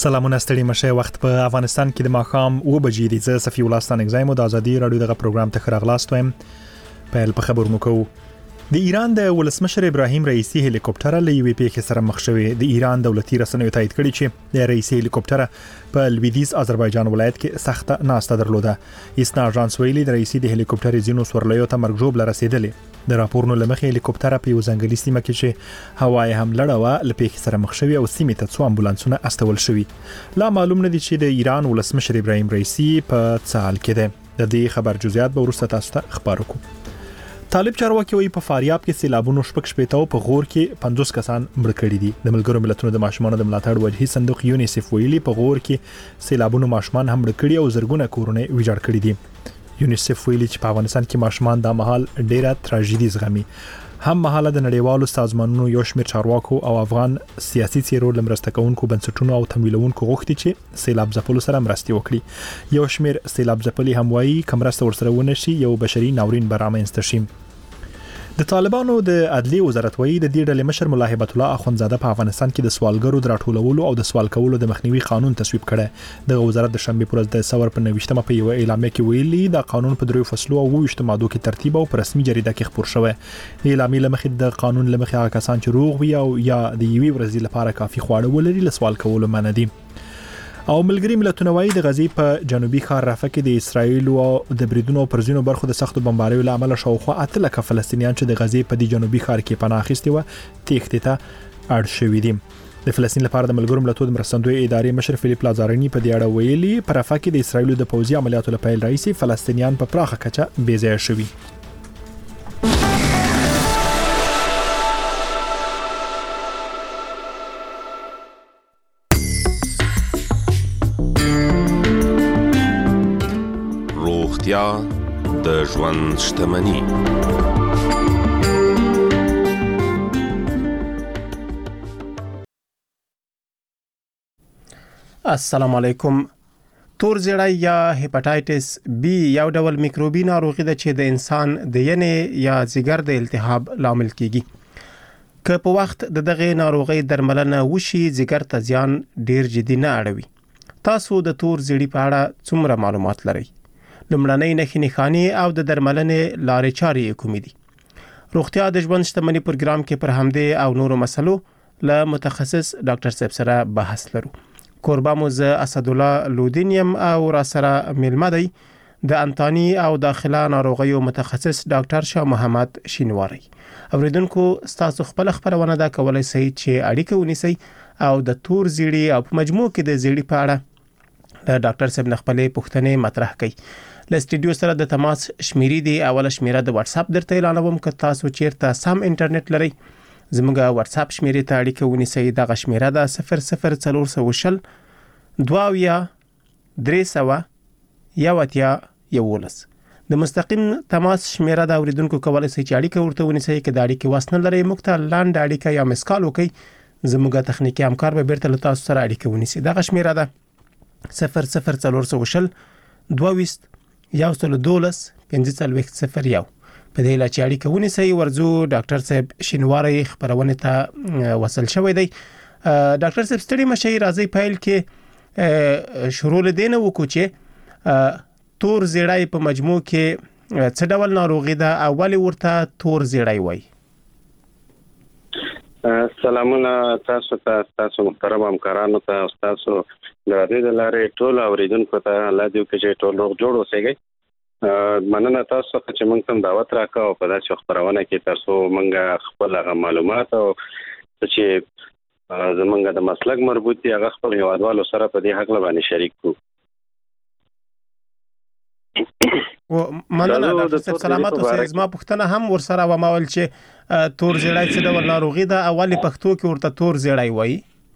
سلامونه ستړي مشه وخت په افغانستان کې د ماښام 2 بجې دي. زه صفي الله ستانک زایم د ازادي رادیو دغه پروګرام ته خراغلاست وایم. په خبرونو کوو د ایران د ولسمشر ابراهیم رئیسی هلیکوپټر له یوې پیښې سره مخ شوی. د ایران دولتي رسنیو تایید کړي چې د رئیسی هلیکوپټر په لویدیځ آذربایجان ولایت کې سخته ناسته درلوده. ایسنا اژانس ویلي د رئیسی د هلیکوپټر زینو سورلیو ته مرګ ژوبله رسیدلې. د راپورونو لمخې هلیکوپټر په یو ځنګلي سیمه کې چې هوایي حمله و لپاره سره مخ شوی او سیمه ته څو امبولانسونه استول شوی. لا معلوم نه دي چې د ایران ولسمشر ابراهیم رئیسی په څه حال کې ده. د دې خبر جزئیات به وروسته تاسو ته خبرو کوم. طالب چارواکي وایي په فاریاب کې سیلابونو شپږ په غور کې 50 کسان مړ کړي دي. د ملګرو ملتونو د ماشومانو د ملاتړ وجهي صندوق یونیسف ویلي په غور کې سیلابونو ماشومان هم مړ کړي او زرګونه کورونه ویجاړ کړي دي. یونیسف ویلي چې په افغانستان کې ماشومان د مهال ډیره تراژیدي زغمي. هم مهاله د نړیوالو سازمانونو یو شمېر چارواکو او افغان سیاسي څیرو لمرسته کوونکو بنسټونو او تمویلونکو غوښتي چې سیلاب ځپلو سره مرستې وکړي. یو شمېر سیلاب ځپلي هم وایي کمرسته ورسره ونشي یو بشري ناورین برامنځته شي. د طالبانو د عدلیه وزارت وایي د دې ډلې مشر ملا هیبت الله اخوندزاده په افغانستان کې د سوالګرو د راټولولو او د سوال کولو د مخنیوي قانون تصویب کړی. د وزارت د شنبه پر ورځ د ثور په 29مه په یو اعلامیه کې ویلي د قانون په 3 فصلو او 28 مادو کې ترتیب او په رسمي جریده کې خبر شوی. د اعلامیه لمخې د قانون لمخې هغه کسان چې روغ وي او یا د یوې ورځې لپاره کافي خواړه ولري له سوال کولو منع دي. او ملګری ملتونه وایي د غزې په جنوبي ښار رافح کې د اسرایل او د بریدونو پر ځینو برخو د سختو بمباریو له امله شاوخوا 8 لک فلسطینیان چې د غزې په دې جنوبي ښار کې پناه اخیستي و تېښتې ته اړ شوي دي. د فلسطین لپاره د ملګرو ملتونو د مرستندوی ادارې مشر فلیپ لازارنی په دې اړه ویلي په رافح کې د اسرایل د پوځي عملیاتو له پیل راځي فلسطینیان په پراخه کچه بې ځایه شوي. د ژوند شتمني. السلام علیکم. تور زیړی یا هپاتایټس بی یو ډول میکروبي ناروغي ده چې د انسان د ینې یا ځیګر د التهاب لامل کیږي. که په وخت د دغه ناروغي درملنه وشي ځیګر ته زیان ډیر جدي نه اړوي. تاسو د تور زیړی په اړه څومره معلومات لرئ؟ لمړنۍ نښې او د درملنې لارې چارې کومې دي؟ روغتیا د ژوند شتمني پروګرام کې پر همدې او نورو مسلو له متخصص ډاکټر صاحب سره بحث لرو. کوربه مو زه اسدالله لودینیم او را سره ملمه دی د انتانی او داخله ناروغیو متخصص ډاکټر شاه محمد شینواری. اوریدونکو تاسو خپل خبرونه دا کولای شئ چې اړیکه ونیسئ او د تور زیړي او په مجموع کې د زیړي په اړه ډاکټر صاحب خپلې پوښتنې مطرح کړي. له سټډیو سره د تماس شمیرې دی. اوله شمیره د واتس اپ درته اعلانوم که تاسو چیرته سم انټرنیټ لرئ زموږه واتس اپ شمیرې ته اړیکه ونیسئ. دغه شمیره ده 00420 2311. د مستقیم تماس شمیره د اوریدونکو کولای شي چې اړیکه ورته ونیسئ. که د اړیکې واسنه لرئ موږ ته لاندې اړیکه یا مسکال وکړئ زموږه تخنیکی همکار به بیرته له تاسو سره اړیکه ونیسي. دغه شمیره ده 00420 22 1540. په دې لچ اړیکه ونیسئ. ورزو ډاکټر صاحب شینواری خبرونه ته وصل شوی دی. ډاکټر صاحب ستړي مشي راځي پیل کې شروع لدینه وکړو چې تور زیړی په مجموع کې څه ډول ناروغي ده اولی ورته تور زیړی وایي؟ سلامونه تاسو ته، تاسو محترم همکارانو ته، تاسو د دې لارې ټول اوریدونکو ته الله دې وکړي چې ټول روغ جوړ اوسئ. مننه تاسو ته چې موږ ته دعوت راکاو په داسې خبرونه کې تاسو موږ خپل معلومات او چې زمونږ د مسلک مربوط دي هغه خپل هیوادوالو سره په دې حق باندې شریک کړو. مننه ډاکټر صاحب، سلامت اوسئ. زما پوښتنه هم ورسره ومول چې تور زیړی څه ډول ناروغي ده؟ اولی پښتو کې ورته تور زیړی وایي.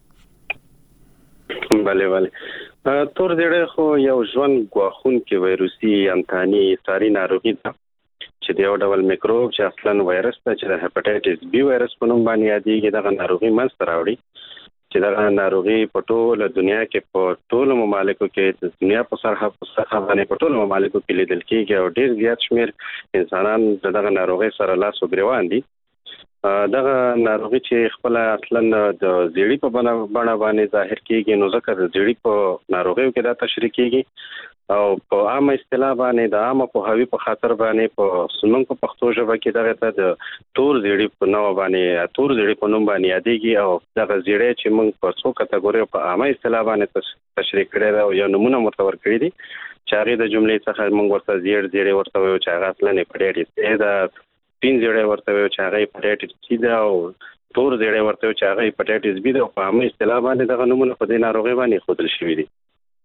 بله تور زیړی خو یو ژوند ګواښونکی ویروسي انتاني ساري ناروغي ده چې د یو ډول میکروب چې اصلا وایرس ده چې د هپاتایټس بی وایرس په نوم باندې یادېږي. دغه ناروغي منځته راوړي چې دغه ناروغي په ټوله دنیا کې په ټولو ممالکو کې د دنیا په سرحه باندې په ټولو ممالکو کې لیدل کېږي او ډېر زیات شمېر انسانان دغه ناروغي سره لاس او ګریوان دي. دغه ناروغي چې خپل اصلا د زیړی په بڼه باندې ظاهر کیږي نو ځکه د زیړی په ناروغیو کې دا تشریح کیږي او په عامه اصطلاح باندې د عامه په هوی په خاطر باندې په سنن په پښتو ژبه کې دغه ته د تور زیړی په نوم باندې تور زیړی په نوم باندې یادېږي او دغه زیړی چې موږ په څو کټګوري په عامه اصطلاح باندې تشریح کړی دا یو نمونه مرتبر کړی دي چې هغه د جملې څخه موږ ورته زیړی ورته وایو چې هغه اصلا نه پړېږي دا پین زیړی ورته وایو چې هغه هپاتایټس سی دا او تور زیړی ورته وایو چې هغه هپاتایټس بی دا په عامه اصطلاح باندې دغه نمونه په دې ناروغي باندې ښودل شوی دي.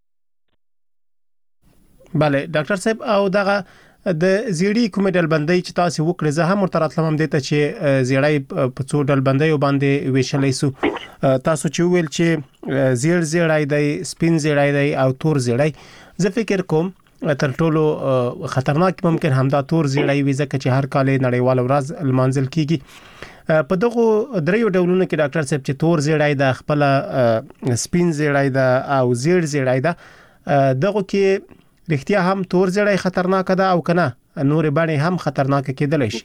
بله ډاکټر صاحب او دغه د زیړی کومه ډلبندۍ چې تاسو وکړه زه هم ورته هم دته چې زیړی په څو ډلبندۍ باندې ویشلې سو تاسو چې ویل چې زیړی دی سپین زیړی دی او تور زیړی زه فکر کوم تر ټولو خطرناک ممکن همدا تور زیړی وي ځکه چې هر کال نړیوال ورځ لمانځل کیږي په دغه دریو ډولونو کې ډاکټر صاحب چې تور زیړی د خپل سپین زیړی د او زیړ زیړی د دغه کې رښتیا هم تور زیړی خطرناک ده او کنه نور باندې هم خطرناک کېدلی شي.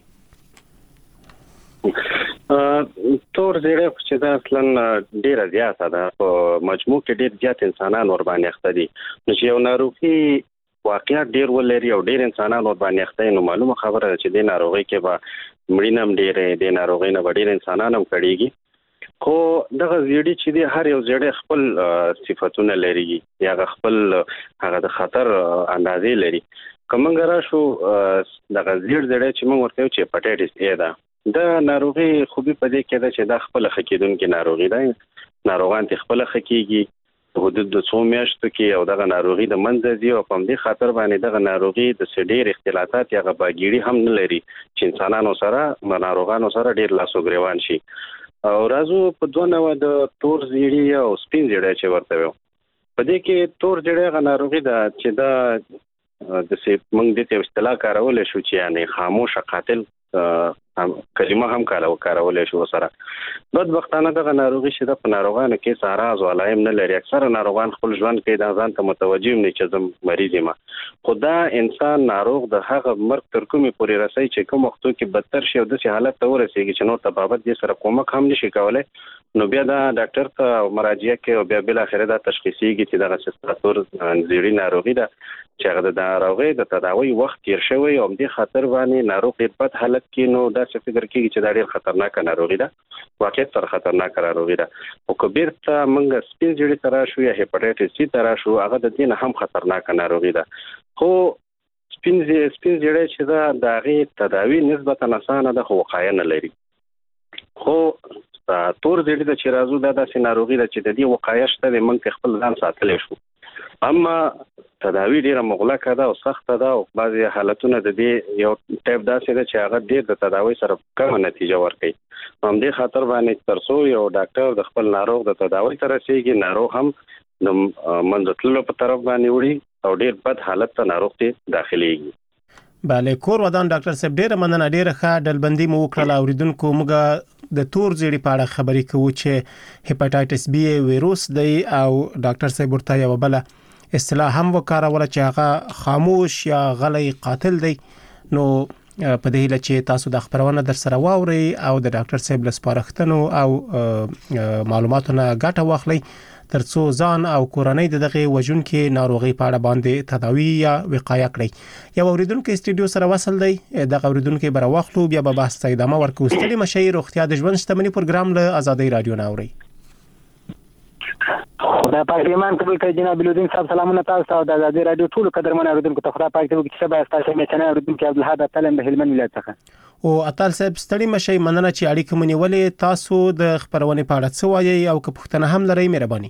تور زیړی چې دا اصلا ډیره زیاته ده په مجموع کې ډیر زیات انسانان ور باندې اخته دي نو چې یو ناروغي واقعیت ډیر ولري او ډیر انسانان ور باندې اخته نو معلومه خبره ده چې د ناروغي کې به مړینم ډیره د ناروغي نه ډیر انسانان هم کړيږي خو دغه زیړی چې دی هر یو زیړی خپل صفاتونه لري یا خپل هغه د خطر اندازې لري کومنګ راشو دغه زیړی چې موږ ورته چې هپاتایټس ای ده د ناروغي خوبي په دې کې ده چې د خپل خکېدونکو ناروغي ده ناروغان ته خپل خکېږي حدود د 2 میاشتو کې او دغه ناروغي د منځ دی او په دې خاطر باندې دغه ناروغي د سډیر اختلالات یا باګيړي هم نه لري چې انسانانو سره ناروغانو سره ډیر لاسو ګریوان شي او راځو په دوه نوع د تور زیړی او سپین زیړی چې ورته وو په دې کې تور زیړی غ ناروغي ده چې دا د سي موږ د ته اصطلاح کارول شو چې یعنی خاموش قاتل کلمه هم کارول شو سره بدبختانه دغه ناروغي چې د ناروغانو کې ساراز ولایم نه لري اکثر ناروغان خپل ژوند کې د ځان ته متوجي نه چې زم مریض یم خدا انسان ناروغ د هغه مرګ تر کومه پورې رسي چې کوم وخت کې بدتر شي او د حالت ته ورسیږي چې نو تبابت دې سره کومک هم نشي کولای نو بیا دا ډاکټر ته مراجعه کوي او بیا بل اخره دا تشخیصيږي چې دغه سستاتور زیړی ناروغي ده چې هغه د ناروغي د تداوی وخت تیر شوی او د خطر باندې ناروغ په بد حالت کې نو دا څه فکر کوي چې دا ډیر خطرناک ناروغي ده واقعیت سره خطرناک ناروغي ده او کبیر ته موږ سپین زیړی ترا شو یا هپاتایټس سی ترا شو هغه د دین هم خطرناک ناروغي ده خو سپین زیړی چې دا د غي تداوی نسبتا اسانه ده خو وقایه نه لري خو تور زیړی د چې راځو دا د ناروغي ده چې د دې وقایه شته د موږ خپل ځان ساتلې شو اما تداوی ډیره مغلقه ده او سخته ده او بعضی حالتونه د دې یو ټیپ داسې ده چې هغه ډیر د تداوی سره کم نتیجه ورکوي هم دې خاطر باندې ترڅو یو ډاکټر د خپل ناروغ د تداوی تر رسیدي ناروغ هم د منځتلو په طرف باندې وړي او ډیر بد حالت ته ناروغ ته داخليږي. بله کور ودان ډاکټر صاحب ډیره مننه ډیره ښه ډلبندي مو وکړه اوریدونکو موږ د تور زیړی په اړه خبرې کوو چې هپاتایټس بی وایروس دی او ډاکټر صاحب ورته یو بل اصطلاح هم وکاروله چې هغه خاموش یا غلی قاتل دی نو په دې لچ تاسو د خبرونه در سره واوري او د ډاکټر صاحب لسپارښتنو او معلوماتونه ګټه واخلي ترڅو ځان او کورنۍ دغه وژونکو ناروغي په اړه باندې تداوی یا وقایه کړي یو اوریدونکو استډیو سره وصل دی دغه اوریدونکو بر واخلو بیا به بحث ادامه ورکو ستړي مشایر روغتیا د ژوند شتمنۍ پروګرام له آزادۍ رادیو ناوري خدای پاک ایمان قبول کړي جناب بلودین صاحب سلامونه تاسو ته د آزادۍ رادیو ټول قدرمن اوریدونکو ته خدای پاک دې کیسه به تاسو مې څنګه اوریدونکو عبدالحاد تلم د هلمند ولایت څخه او اتل صاحب ستړي مشي مننه چې اړیکه مونږ ولې تاسو د خبرونه په اړه څه وایي او که پښتنه هم لري مهرباني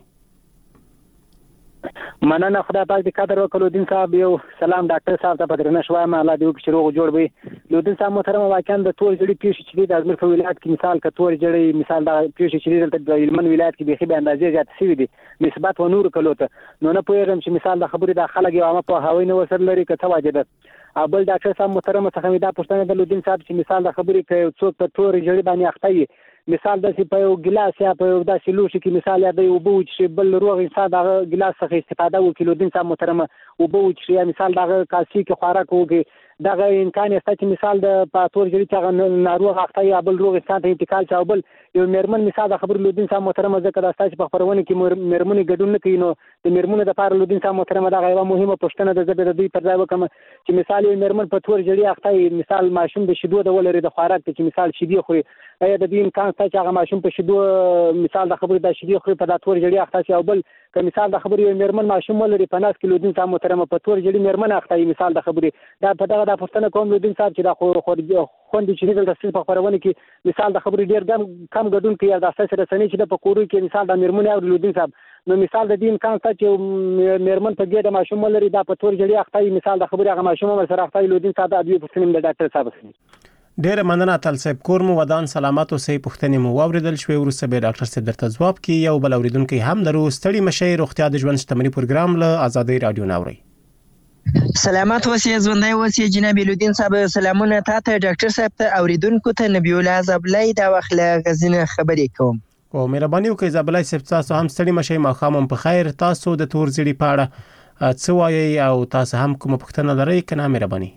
مننه خدای پاک دې قدر وکړو دین صاحب یو سلام ډاکټر صاحب ته پدرنه شوای ما الله دې وکړي روغ جوړ وي لودین صاحب محترم واقعا د تور جړی پیښ چې د ازمیر په ولایت کې مثال ک تور جړی مثال دا پیښ چې د هلمند ولایت کې به اندازې زیات شوی دي نسبت و نور کلو ته نو نه پوهیږم چې مثال د خبرې د خلک یو عامه په هاوی نه وسر لري که څه واجب ابل ډاکټر صاحب محترم څخه دا پوښتنه د لودین صاحب چې مثال د خبرې کې څوک په تور جړی باندې اخته مثال د په یو ګلاس یا په یو داسې لوښي کې مثال یا د اوبو چې بل روغ انسان د ګلاس څخه استفاده وکړي لودین صاحب محترم اوبو چې مثال د کاسي کې خوراک وکړي دغه امکان شته چې مثال د پاتور جوړي چې ناروغ اخته یا بل روغ ستان ته انتقال شاو بل یو میرمن مثال د خبر لودین صاحب محترم ذکر راستای په خبرونه کې میرمن ګډون نه کوي نو د میرمن د پاره لودین صاحب محترم دا غیبه مهمه پښتنه د زبر د دوی پر ځای وکم چې مثال یو میرمن په تور جوړي اخته مثال ماشوم د شیدو د ولري د خوراک چې مثال شیدي خوري ایا د دې امکان شته چې هغه ماشوم په شیدو مثال د خبر د شیدي خوري په تور جوړي اخته او بل که مثال د خبر یو میرمن ماشوم ولري په ناس کې لودین صاحب محترم په تور جوړي میرمن اخته مثال د خبري دا په دغه د پښتنه کوم لودین صاحب چې دا خو خوندې چې د تفصیل په خبرونه کې مثال د خبرې ډیر کم ګډون کوي د اساس رسنۍ چې په کورو کې مثال د میرمن او لودین صاحب نو مثال د دې امکان شته چې میرمن په ګډه ماشوم لري دا په تور جوړي اخته مثال د خبرې هغه ماشوم سره اخته لودین صاحب د ادویه پښتنې د ډاکټر صاحب ډیر مننه تل صاحب کور مو ودان سلامات او صحیح پښتنې مو واوریدل شوې ورسره به ډاکټر صاحب درته ځواب کوي یو بل اوریدونکو هم درو ستړي مشي روغتیا د ژوند شتمنۍ پروګرام له آزادۍ رادیو ناوړي سلامات اوسئ ژوندۍ اوسئ جناب لودین صاحب سلامونه تاسو ډاکټر صاحب ته اوریدونکو ته نبی الله زبلای دا وخت غزنه خبرې کوم او مهرباني وکړئ زبلای صاحب تاسو هم ستړي مشي ماخام په خیر تاسو د تور زړی پاړه څه وایي او تاسو هم کوم پښتنه لرئ کنه مهرباني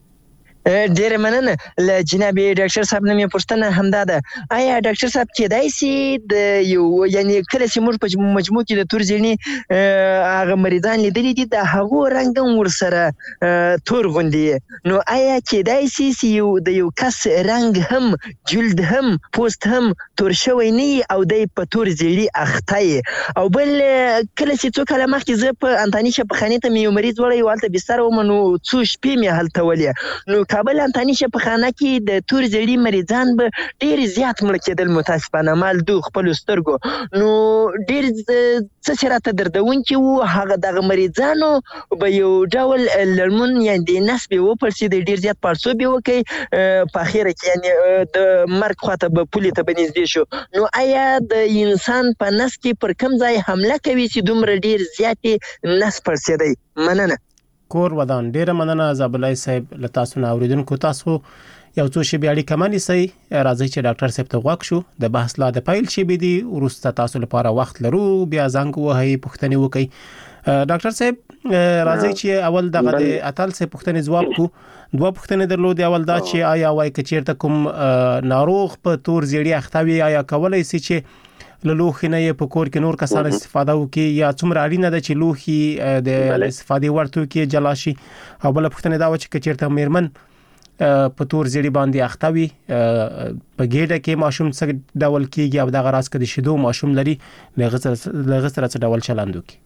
ډیر مننه ل جناب ډاکټر صاحب نومي پښتنه همدا ده آیا ډاکټر صاحب کېدای شي د یو یعنی کله چې موږ په مجموع کې د تور زړی هغه مریضان لیدلي دي د هغو رنګ ور سره تور غوندي نو آیا کېدای شي چې د یو کس رنګ هم جلد هم پوست هم تور شوی نه او د په تور زړی اخته او بل کله چې څو کله مخکې زه په انتانی شپخانه ته یو مریض وړي والته بستر ومنو څو شپې مې هلته ولې نو کابل انتانی شپخانه کې د تور زړی مریضان به ډیر زیات مړ کېدل متاسفانه مال دو خپل سترګو نو ډیر څه سره دردون کې وو هغه د مریضانو به یو ډول لرمون یعنی د نسب وو پرسي د ډیر زیات پارسو به وکي په اخر کې یعنی د مرګ خواته به پولی ته بنځدې شو نو آیا د انسان په نس کې پر کم ځای حمله کوي چې دومره ډیر زیات نس پرسي دی مننه کور ودان ډیره مننه زبلای صاحب له تاسو نه اوریدونکو تاسو یو څو شی بیا اړیکه مانی سي راځي چې ډاکټر صاحب ته غوښ شو د بحث لا د پایل شي بي دي ورسته تاسو لپاره وخت لرو بیا زنګ وهي پښتني وکي ډاکټر صاحب راځي چې اول دغه د اتل سه پښتني ځواب کو دوه پښتني درلود اول دا چې آیا وای کچیرته کوم ناروغ په تور زیړی اختوي آیا کولای سي چې لوخي نه په کور کې نور کسان استفاده وکي یا څومره اړینه ده چې لوخي د استفادې ورته کې جلاشي او بل پښتنه دا و چې کچیرته میرمن په تور زیړی باندې اختوي په ګډه کې ماشوم څخه ډول کېږي او د غراس کې د شیدو ماشوم لري لغه سره ډول چلند وکي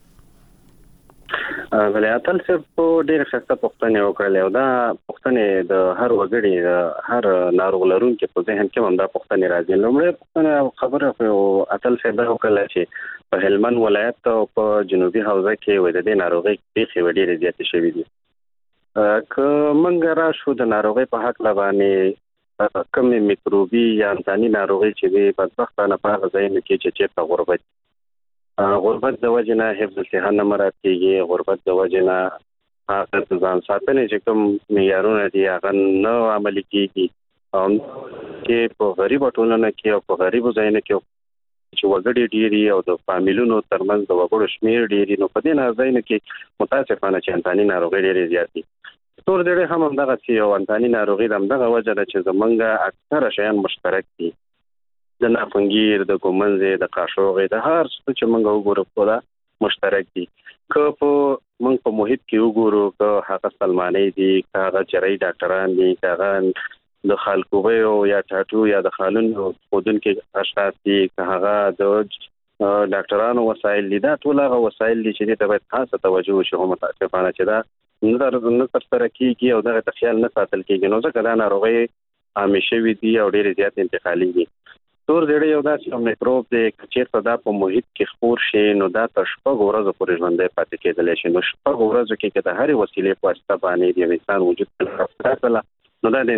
ولې اتل څه په ډېر ښه پښتنه وکړل او دا پښتنه د هر وګړي د هر ناروغ لرونکو په ذهن کې هم دا پښتنه راځي لومړی پښتنه خبره او اتل څه دا وکړل چې په هلمند ولایت او په جنوبي حوزه کې وې د دې ناروغي پیښې ډېرې زیاتې شوې دي که منګ را شو د ناروغي په حق لبانې کوم میکروبي یا انساني ناروغي چې د بدبختانه په هغه ځای کې چې غربت غربت د وجنه حفظ الصحه نه مراد کیږي غربت د وجنه هغه ځان ساتنه چې کوم معیارونه دي هغه نه عملي کیږي او کې په غریب ټولنه کې او په غریب ځایونه کې چې وګړي ډیری او د فامیلونو ترمنځ د وګړو شمیر ډیری نو په دې ځایونه کې متاسفانه چې انساني ناروغي ډیره زیات دي تور ډېر هم دغه چې یو انساني ناروغي دغه وجه ده چې زمونږ اکثره شیان مشترک دي د نافنګیر د ګومنځ د قاشوغې د هر څه چې موږ وګورو په دا مشترک دي که په موږ په محیط کې وګورو که هغه سلماني دي که هغه جراحي ډاکټران دي که هغه د خلکو یا ټاټو یا د خالونو خودونکو اشخاص دي که هغه د ډاکټرانو وسایل دي دا ټول هغه وسایل دي چې د باید خاصه توجه وشي متاسفانه چې دا نه تر کېږي او دغه خیال نه ساتل کېږي نو ځکه دا ناروغي همیشه وي دي او ډېر زیات انتقالي دي تور زیړی یو داسې میکروب دی چې چیرته دا په محیط کې خپور شي نو دا تر شپږ ورځې پورې ژوندی پاتې کېدلی شي نو شپږ ورځو کې د هرې وسیلې په واسطه باندې د انسان وجود ته نو دا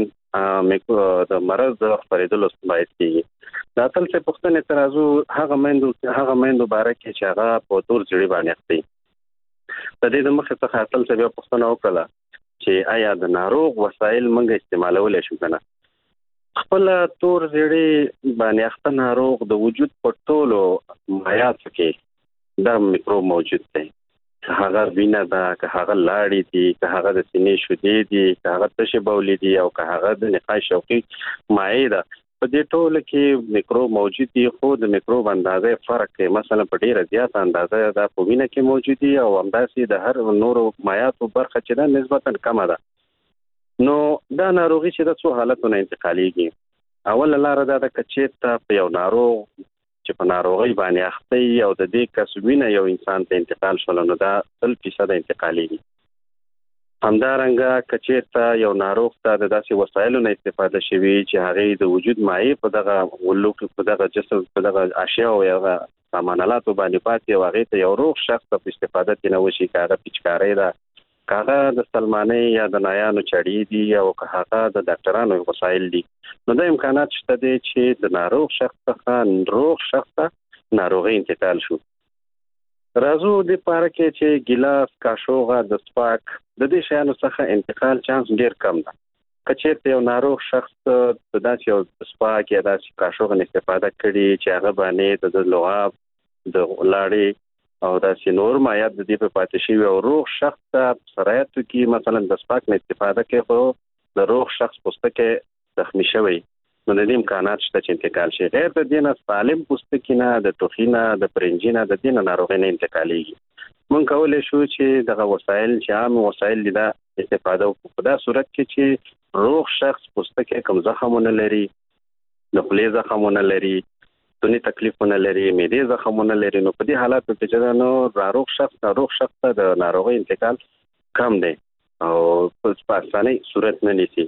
د مرض د خپرېدلو باعث کېږي دا تل څه پوښتنې ترازو هغه میندو باره کې چې هغه په تور زیړي باندې اخته د دې د مخې څخه تل څه بیا پوښتنه وکړه چې آیا د ناروغ وسایل موږ استعمالولی شو که نه خپل تور زیړی باندې اخته ناروغ د وجود په ټولو مایعاتو کې دا میکروب موجود دی که هغه وینه ده، که هغه لاړې دي، که هغه د سینې شودې دي، که هغه تشې بولې دي او که هغه د نخاع شوقي مایع ده، په دې ټولو کې میکروب موجود دي. خو د میکروب اندازه فرق کوي. مثلا په ډیره زیات اندازه د په وینه کې موجود دي او همداسې د هر نورو مایعاتو برخه چې ده نسبتا کمه ده. نو دا ناروغي چې د څو حالتونو انتقالېږي. اوله لاره دا ده که چېرته په یو ناروغ چې په ناروغۍ باندې اخته او د دې کس وینه یو انسان ته انتقال شول نو دا 100% انتقالېږي. همدارنګه که چېرته یو ناروغ ته د داسې وسایلو نه استفاده شوي چې هغې د وجود مایع په دغه ولوک په دغه جسم په دغه اشیاو یا سامانالاتو باندې پاتې او هغې ته یو روغ شخص ته په استفاده ترې نه وشي، که هغه پیچکارۍ ده، که هغه د سلمانۍ یا د نایانو چړې دي او که هغه د ډاکټرانو وسایل دي، نو دا امکانات شته دی چې د ناروغ شخص څخه روغ شخص ته ناروغي انتقال شو. راځو د پاره کې چې ګیلاس، کاشوغه، د سپاک د دې شیانو څخه انتقال چانس ډیر کم ده. که چېرته یو ناروغ شخص د داسې یو سپاک یا داسې کاشوغه نه استفاده کړي چې هغه باندې د لعاب، د لاړې او داسې نور مایعات د دې په پاتې شوي او روغ شخص ته شرایطو کې مثلا د سپاک نه استفاده کوي خو د روغ شخص پوستکی زخمي شوی، نو د دې امکانات شته چې انتقال شي. غیر د دې نه سالم پوستکی نه، د ټوخي نه، د پرنجي نه، د دې نه ناروغۍ نه انتقالېږي. موږ کولی شو چې دغه وسایل چې عام وسایل دي دا استفاده وکړو په دا صورت کې چې روغ شخص پوستکی کوم زخمونه لري، د خولې زخمونه لري، ستوني تکلیفونه لري، معدې زخمونه لري، نو په دې حالاتو کې چې نو روغ شخص ته د ناروغۍ انتقال کم دی او په اسانۍ صورت نه نیسي.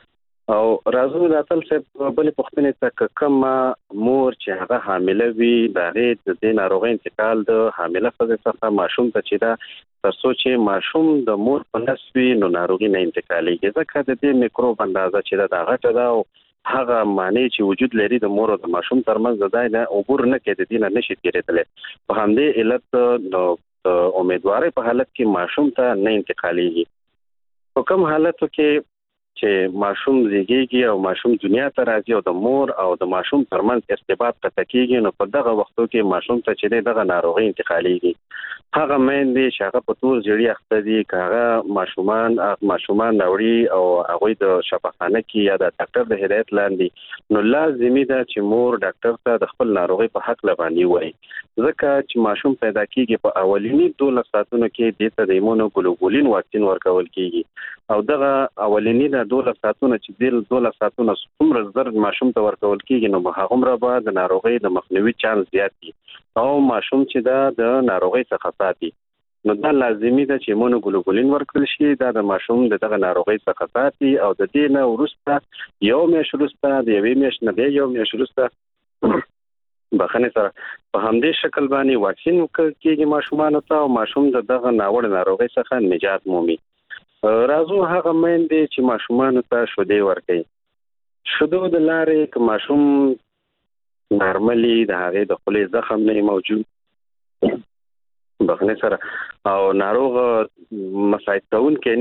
او راځو د اتل صاحب بلې پوښتنې ته که کومه مور چې هغه حامله وي د هغې د دې ناروغۍ انتقال د حامله ښځې څخه ماشوم ته چې ده تر څو چې ماشوم د مور په نس وي نو ناروغي نه انتقالېږي، ځکه د دې میکروب اندازه چې ده دا غټه ده او هغه معنی چې وجود لري د مور او د ماشوم ترمنځ د ځای نه عبور نه کوي، د دې نه نشي تېرېدلی. په همدې علت د امیدوارۍ په حالت کې ماشوم ته نه انتقالېږي. په کوم حالتو کې چې ماشوم زیږیږي او ماشوم دنیا ته راځي او د مور او د ماشوم ترمنځ ارتباط قطع کېږي، نو په دغه وختو کې ماشوم ته چې دغه ناروغي انتقالېږي. هغه میندې چې هغه په تور زیړي اخته دي، که هغه ماشومان راوړي او هغوی د شفاخانه کې یا د ډاکټر د هدایت لاندې، نو لازمي ده چې مور ډاکټر ته د خپل ناروغي په حق باندې وایي، ځکه چې ماشوم پیدا کېږي په اولینی 12 ساعتونو کې دې ته د ایمونوګلوبولین واکسین ورکول کېږي او دغه اولینی 12 ساعتونه چې د 12 ساعتونه څومره زر ماشوم ته ورکول کېږي نو هغومره به د ناروغۍ د مخنیوي چانس زیات دي او ماشوم چې دا د ناروغۍ څخه ساتي. نو دا لازمي ده چې ایمونوګلوبولین ورکړل شي، دا د ماشوم دغه ناروغۍ څخه ساتي او د دې نه وروسته یو میاشت وروسته د یوې میاشتې نه بیا یو میاشت وروسته بخښنې سره په همدې شکل باندې واکسین کېږي ماشومانو ته او ماشوم دغه ناوړه ناروغۍ څخه نجات مومي. راځو هغه میندې چې ماشومانو ته شیدې ورکوي. شیدو د لارې که ماشوم نارملي د هغې د خولې زخم نه موجود بخښنې سره او ناروغ مساعد کوونکی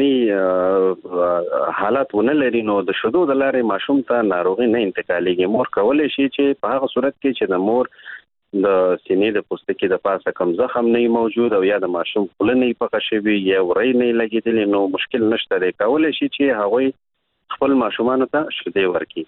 نه حالات ونه لري نو د شیدو د لارې ماشوم ته ناروغي نه انتقالېږي. مور کولی شي چې په هغه صورت کې چې د مور د سینې د پوستکي د پاسه کم زخم نه موجود او یا د ماشوم خوله نه پخه شوي یا وری نه لګېدلې نو مشکل نشته دی، کولی شي چې هغوی خپل ماشومانو ته شیدې ورکړي.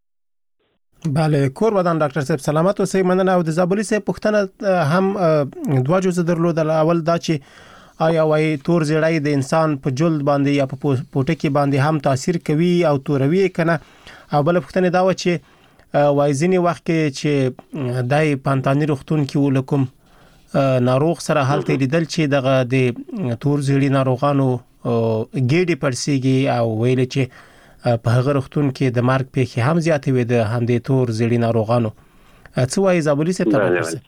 بله، کور ودان ډاکټر صاحب سلامت اوسئ. مننه. او د زابلي صاحب پوښتنه هم دوه جزء درلودل. اول دا چې آیا وای تور زیړی د انسان په جلد باندې یا په پوټکی باندې هم تاثیر کوي او توروي کنه، او بل پوښتنه دا و چې وای ځینې وخت کې چې دای پانتانی روغتون کې ولکم ناروغ سره حالت لیدل چې دغه د تور زیړی ناروغانو ګېډې پړسیږي او ویل چې په هغه روغتون کې د مارګ پیښې هم زیاتې وي د همدې تور زیړی ناروغانو. څه وایي زابلي صاحب ته؟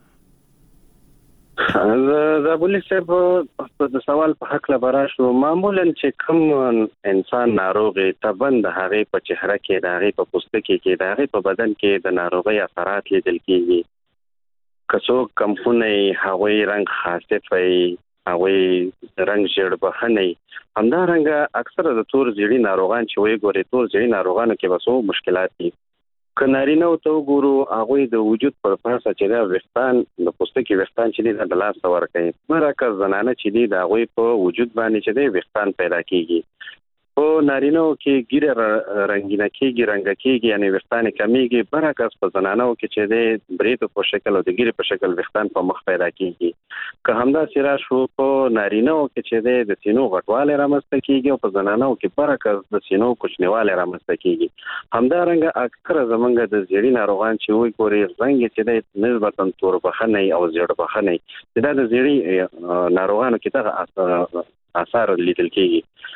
زابلي صاحب د سوال په حق لبرا شو. معمولا چې کوم انسان ناروغ تبند د هغې په چهره کې، د هغې په پوستکي کې، د هغې په بدن کې د ناروغۍ اثرات لیدل کېږي. که څوک کمپونه هغوی رنګ خاصف وي، هغوی رنګ ژیړ بخنی، همدارنګه اکثره د تور زیړي ناروغان چې وایي ګوري تور زیړي ناروغانو کې به څو مشکلات دي. کنارینه ته وګورو هغه د وجود پر پاسه چې دا وختان د پوستکي وختان چې د لاس ور کوي مرکه زنانه چې د هغه په وجود باندې چې د وختان پیدا کیږي او نارینه کې ګیره رنگینه کیږي رنگ کیږي یعنی وختان کمیږي برعکس په زنانو کې چې د بریتو په شکل او د ګیره په شکل وختان په مخ پیدا کیږي که همدا سره شو په نارینه کې چې د سینو غټواله رامسته کیږي او په زنانو کې برعکس د سینو کوچنیواله رامسته کیږي همدا رنګ اکثر زمونږ د زیړی ناروغان چې وي ګوري رنگ چې د نسبتا تور بخنه او زیړ بخنه دا د زیړی ناروغانو کې دغه آثار لیدل کیږي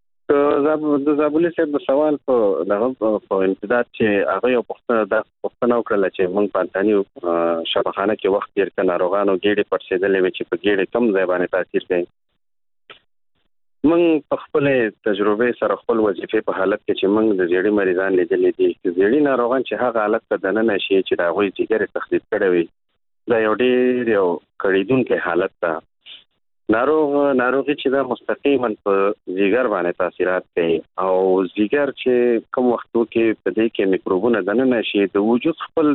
د زابلي صاحب د سوال په امتداد چې هغه یو پوښتنه وکړه چې موږ پانتاني شفاخانه کې وخت تیر کړ ناروغانو ګېډې پړسېدلې وي چې په ګېډې کم ځای باندې تاثیر کوي موږ په خپل تجربه سره خپل وظیفې په حالت کې چې موږ د زیړی مریضان لیدلې دي چې زیړی ناروغان چې هغه حالت ته دننه شي چې دا غوي ځګر تخدید کړي وي دا یو ډېر یو کړیدونکو حالت ده ناروغي چې دا مستقیما په ځیګر باندې تاثیرات کوي او ځیګر چې کوم وختو کې په دې کې میکروبونه دننه شي د وجود خپل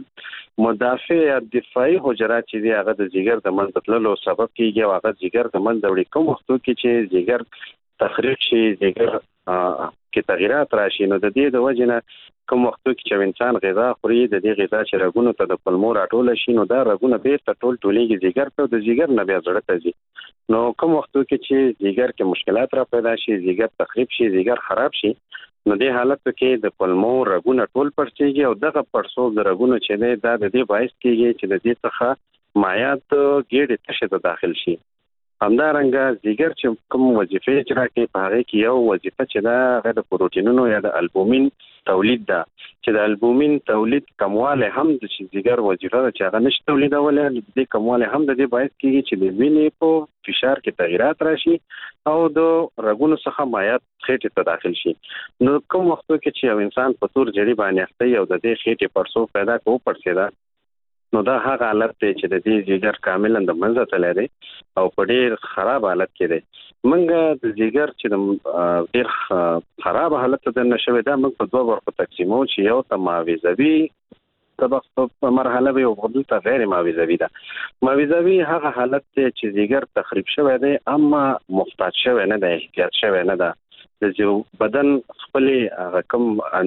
مدافع یا دفاعي حجرات چې دی هغه د ځیګر د منځ تللو سبب کیږي او هغه ځیګر د منځ وړي کوم وختو کې چې ځیګر تخریب شي ځیګر کې تغیرات راشي نو د دې د وجنه کوم وختو کې چې انسان غذا خوري د دې غذا چې رګونو ته د کولمو راټول شي نو دا رګونه بیرته ټولېږي ځیګر ته د ځیګر نه بیا زړه ته ځي نو کوم وختو کې چې ځیګر کې مشکلات را پیدا شي ځیګر تخریب شي ځیګر خراب شي نو دې حالت کې د کولمو رګونه ټول پړسېږي او دغه پړسو د رګونو چې دا د دې باعث کیږي چې د دې څخه مایعات ګېډې تشه ته داخل شي همدارنګه ځیګر چې کوم وظیفې چې راکې په هغه کې یو وظیفه چې دا غیر پروتینونو یا د البومین تولید ده چې د البومین تولید کمواله هم د ځیګر وظیفه ده چې هغه نشي تولیدول د کمواله هم د دې باعث کیږي چې د وینې په فشار کې تغیرات راشي او د رګونو څخه مایعات خېټه ته داخل شي نو کوم وختو کې چې یو انسان په تور جړی باندې اخته یو د دې خېټه پرسو پیدا کوو پړسیدا نو دا هغه حالت دی چې د دې ځیګر کاملا د منځ ته لري او په ډیر خراب حالت کې دی منګه د ځیګر چې د ډیر خراب حالت ته نشوي دا موږ په دوه برخو تقسیمو چې یو ته ماویزوي طبق په مرحله به او بل ته غیر ماویزوي ده ماویزوي هغه حالت چې ځیګر تخریب شوی دی اما محتاج شوی نه دی احتیاط شوی نه ده د بدن خپل کوم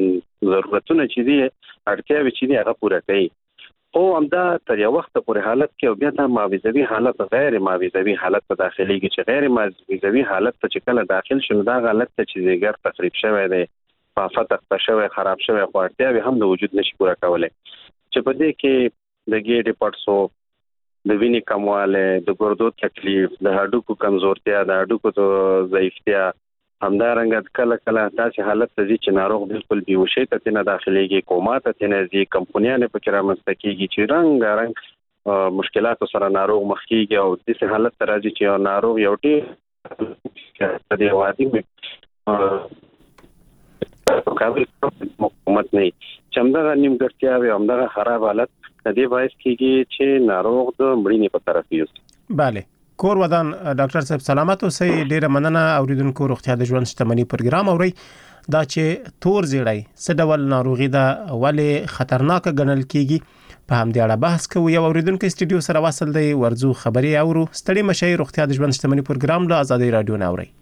ضرورتونه چې دي اړتیاوي چې دي هغه پوره کوي او همدا تر یو وخت پورې حالت کې او بیا د ماویزوي حالت غیر ماویزوي حالت ته داخليږي چې غیر ماویزوي حالت ته چې کله داخل شون دا حالت ته چې ځیګر تخریب شوی دی فتح شوی خراب شوی خو اړتیاوي هم د وجود نشي پوره کولای چې په دې کې د ګېډې پړسو د وینې کمواله د ګردو تکلیف د هډوکو کمزورتیا د هډوکو ضعیفتیا همدارنګه کله داسې حالت ته ځي چې ناروغ بالکل بیهوشي ته نه داخليږي کوما ته نه ځي کمپونیانه په کې رامنځته کیږي چې رنګ مشکلات سره ناروغ مخ کیږي او داسې حالت ته راځي چې ناروغ یو ډېر د وادي کابل حکومت نه چمدغه نیمګړتیا او همدغه خراب حالت د دې باعث کیږي چې ناروغ د مړینې په طرف یوسي bale کور ودان ډاکټر صاحب سلامت اوسئ ډیره مننه اوریدونکو روغتیا د ژوند شتمنۍ پروګرام اوري دا چې تور زیړی څه ډول ناروغي ده ولې خطرناک ګڼل کیږي په همدې اړه بحث کوو یو اوریدونکو استډیو سره واصل دی ورزو خبري اورو ستړي مشي روغتیا د ژوند شتمنۍ پروګرام له آزادۍ رادیو نه اوري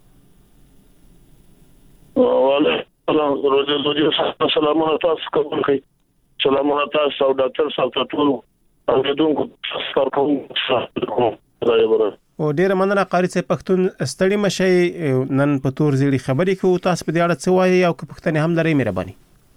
سلام تاسو کوم سلام تاسو ډاکټر صاحب ټول اوریدونکو تاسو کوم او ډیره مننه قاری صاحب پښتون ستړي مشي نن په تور زیړي خبرې کوو تاسو په دې اړه څه وایي او که پښتنې هم لري مهرباني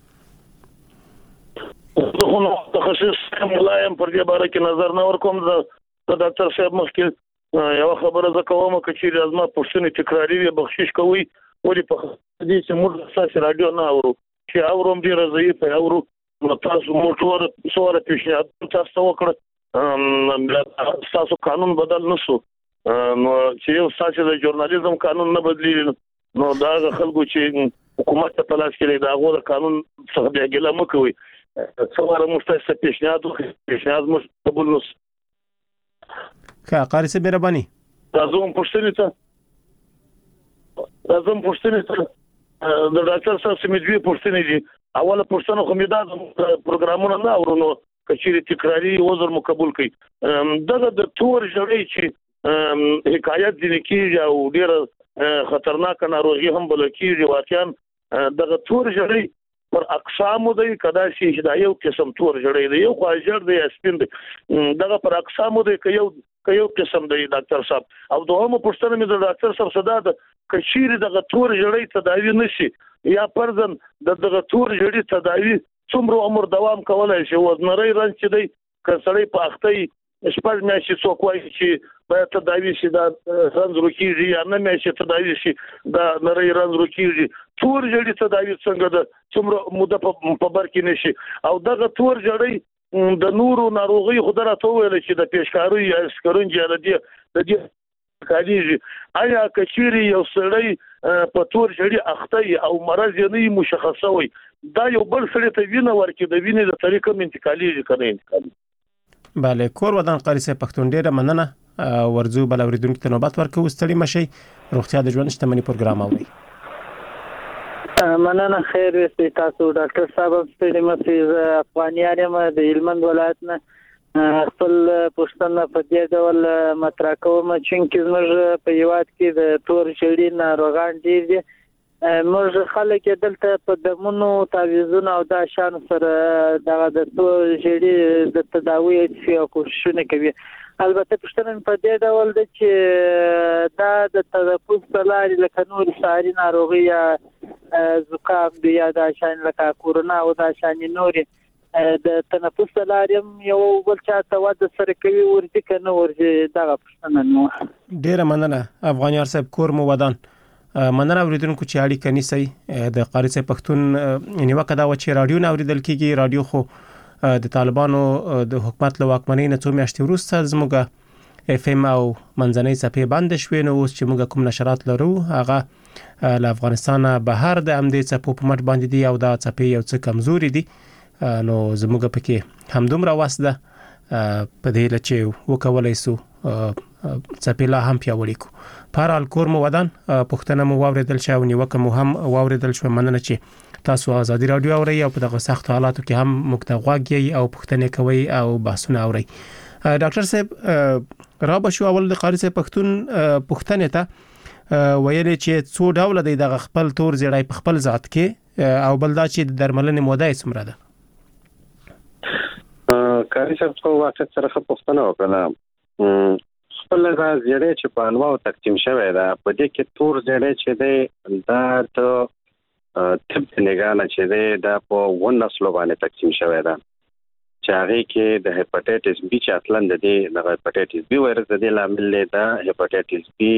زه نو تخصص ملایم پر دې باره کې نظر نه ورکوم د ډاکټر صاحب مخکې یو خبره ز کوم چې ازما پښتنې تکراری وي بخشش کوي ولې په دې چې موږ تاسو رادیو نه اورو چې اوروم ډیر ضعیف اورو نو تاسو موټور سوره پیښه تاسو وکړه تاسو قانون بدل نشو نو چې یو ساتي د ژورنالیزم قانون نه بدلی نو دا خلکو چې حکومت په لاس کې دا غوړ قانون څخه بیا ګله مکوي څومره مستحق پیشنهاد مش قبول نس کا قاری صاحب مهرباني لازم پښتنه ته د ډاکټر صاحب سمجوي پوښتنې دي. اوله پوښتنه خو مې دا پروګرامونه نه اورونو کچېرې تکراری وزر مو قبول کړي. دغه د تور جړې چې حکایت دي کیږي او ډېر خطرناک ناروغي هم بل کیږي. واقعا دغه تور جړې پر اقسامو دی کدا چې دا یو قسم تور جړې دی یو خواجر دی سپین دی دغه پر اقسامو دی که یو قسم دی ډاکټر صاحب. او دوهمه پوښتنه مې د ډاکټر صاحب صدا ده کچېرې دغه تور جړې تداوی نشي یا پرځن دغه تور جړې تداوی څومره عمر دوام کولای شي. وزنري رنځ چې دی که سړی په اخته شپږ میاشتې څوک وایي چې باید تداوی شي دا رنځ روکیږي یا نه میاشتې تداوی شي دا نری رنځ روکیږي. تور جړې تداوی څنګه ده څومره موده په بر کې نشي. او دغه تور جړې د نورو ناروغي خو درته ویل چې د پیشکاري یا سکرونج یا د دې کالیږي. آیا کچېرې یو سړی په تور جړې اخته او مرض یې نه مشخصه وي دا یو بل سړی ته وینه ورکړي د وینې د طریقه انتقالېږي کنه انتقالي. بله کور ودان قاری صاحب پښتون ډیره مننه ورزو بل اوریدونکو ته نوبت ورکو. ستړي مشي روغتیا د ژوند شتمنۍ پروګرام اوري. مننه خیر وي تاسو ډاکټر صاحب ستړي مشي افغانیان یم د هلمند ولایت نه خپل پښتنه په دې ډول مطرح کوم چې زموږ په هیواد کې د تور جړې ناروغان ډیر دي. موږ خلک دلته په دمونو تعویذونه او دا شان سره دغه د تور جړې د تداوی او کوششونه کوي. البته پښتنه په دې ډول ده چې دا د تنفس په لارې لکه نور ساري ناروغي یا زکام دی یا دا شان لکه کورونا او دا شان نوري د تنفس په لارې یو بل چاته واده سره کوي ورته کنه ورته دغه پښتنه نو ډیره مننه افغانیار صاحب کور مو ودان. مننه اوریدونکو چې اړیکه نیسي د قاری صاحب پښتون نیوکه دا و چې رادیو نه اوریدل کیږي. رادیو خو د طالبانو د حکومت له واکمنۍ نه څو میاشتې وروسته زموږ اف ام او منځنۍ صفحې بند شوې نو اوس چې موږ کوم نشرات لرو هغه له افغانستان بهر د امدې صفحو په مټ باندې دي او دا صفحې یو څه کمزوري دي نو زموږ پکې همدومره واسطه په دې لچې وکولای سو صفحې لا هم پیاوړې کو. پارال کور مو ودان پښتنه مو واوریدل شو نیوکه مو هم واوریدل شو. مننه چې تاسو ازادي رادیو اورئ او په دغه سخت حالاتو کې هم مکتغواږي او پښتنه کوي او بحثونه اورئ. ډاکټر صاحب را به شو اول د قاری صاحب پښتون پښتنه ته ویل چې څو ډول دی د خپل تور زیړای په خپل ذات کې او بل دا چې د درملنې موده یې څومره ده. قاری صاحب خو واقع سره پښتنه وکړه خپل راز زیړې چې په انواع تقسیم شوی دا په دې کې تور زیړې چې دی دا ته طب نگانه چې دی دا په ون نسلو باندې تقسیم شوی دا چې هغه کې د هپاتایټس بی چې اصلا د دې د هپاتایټس بی وایرس د دې لامل دی دا هپاتایټس بی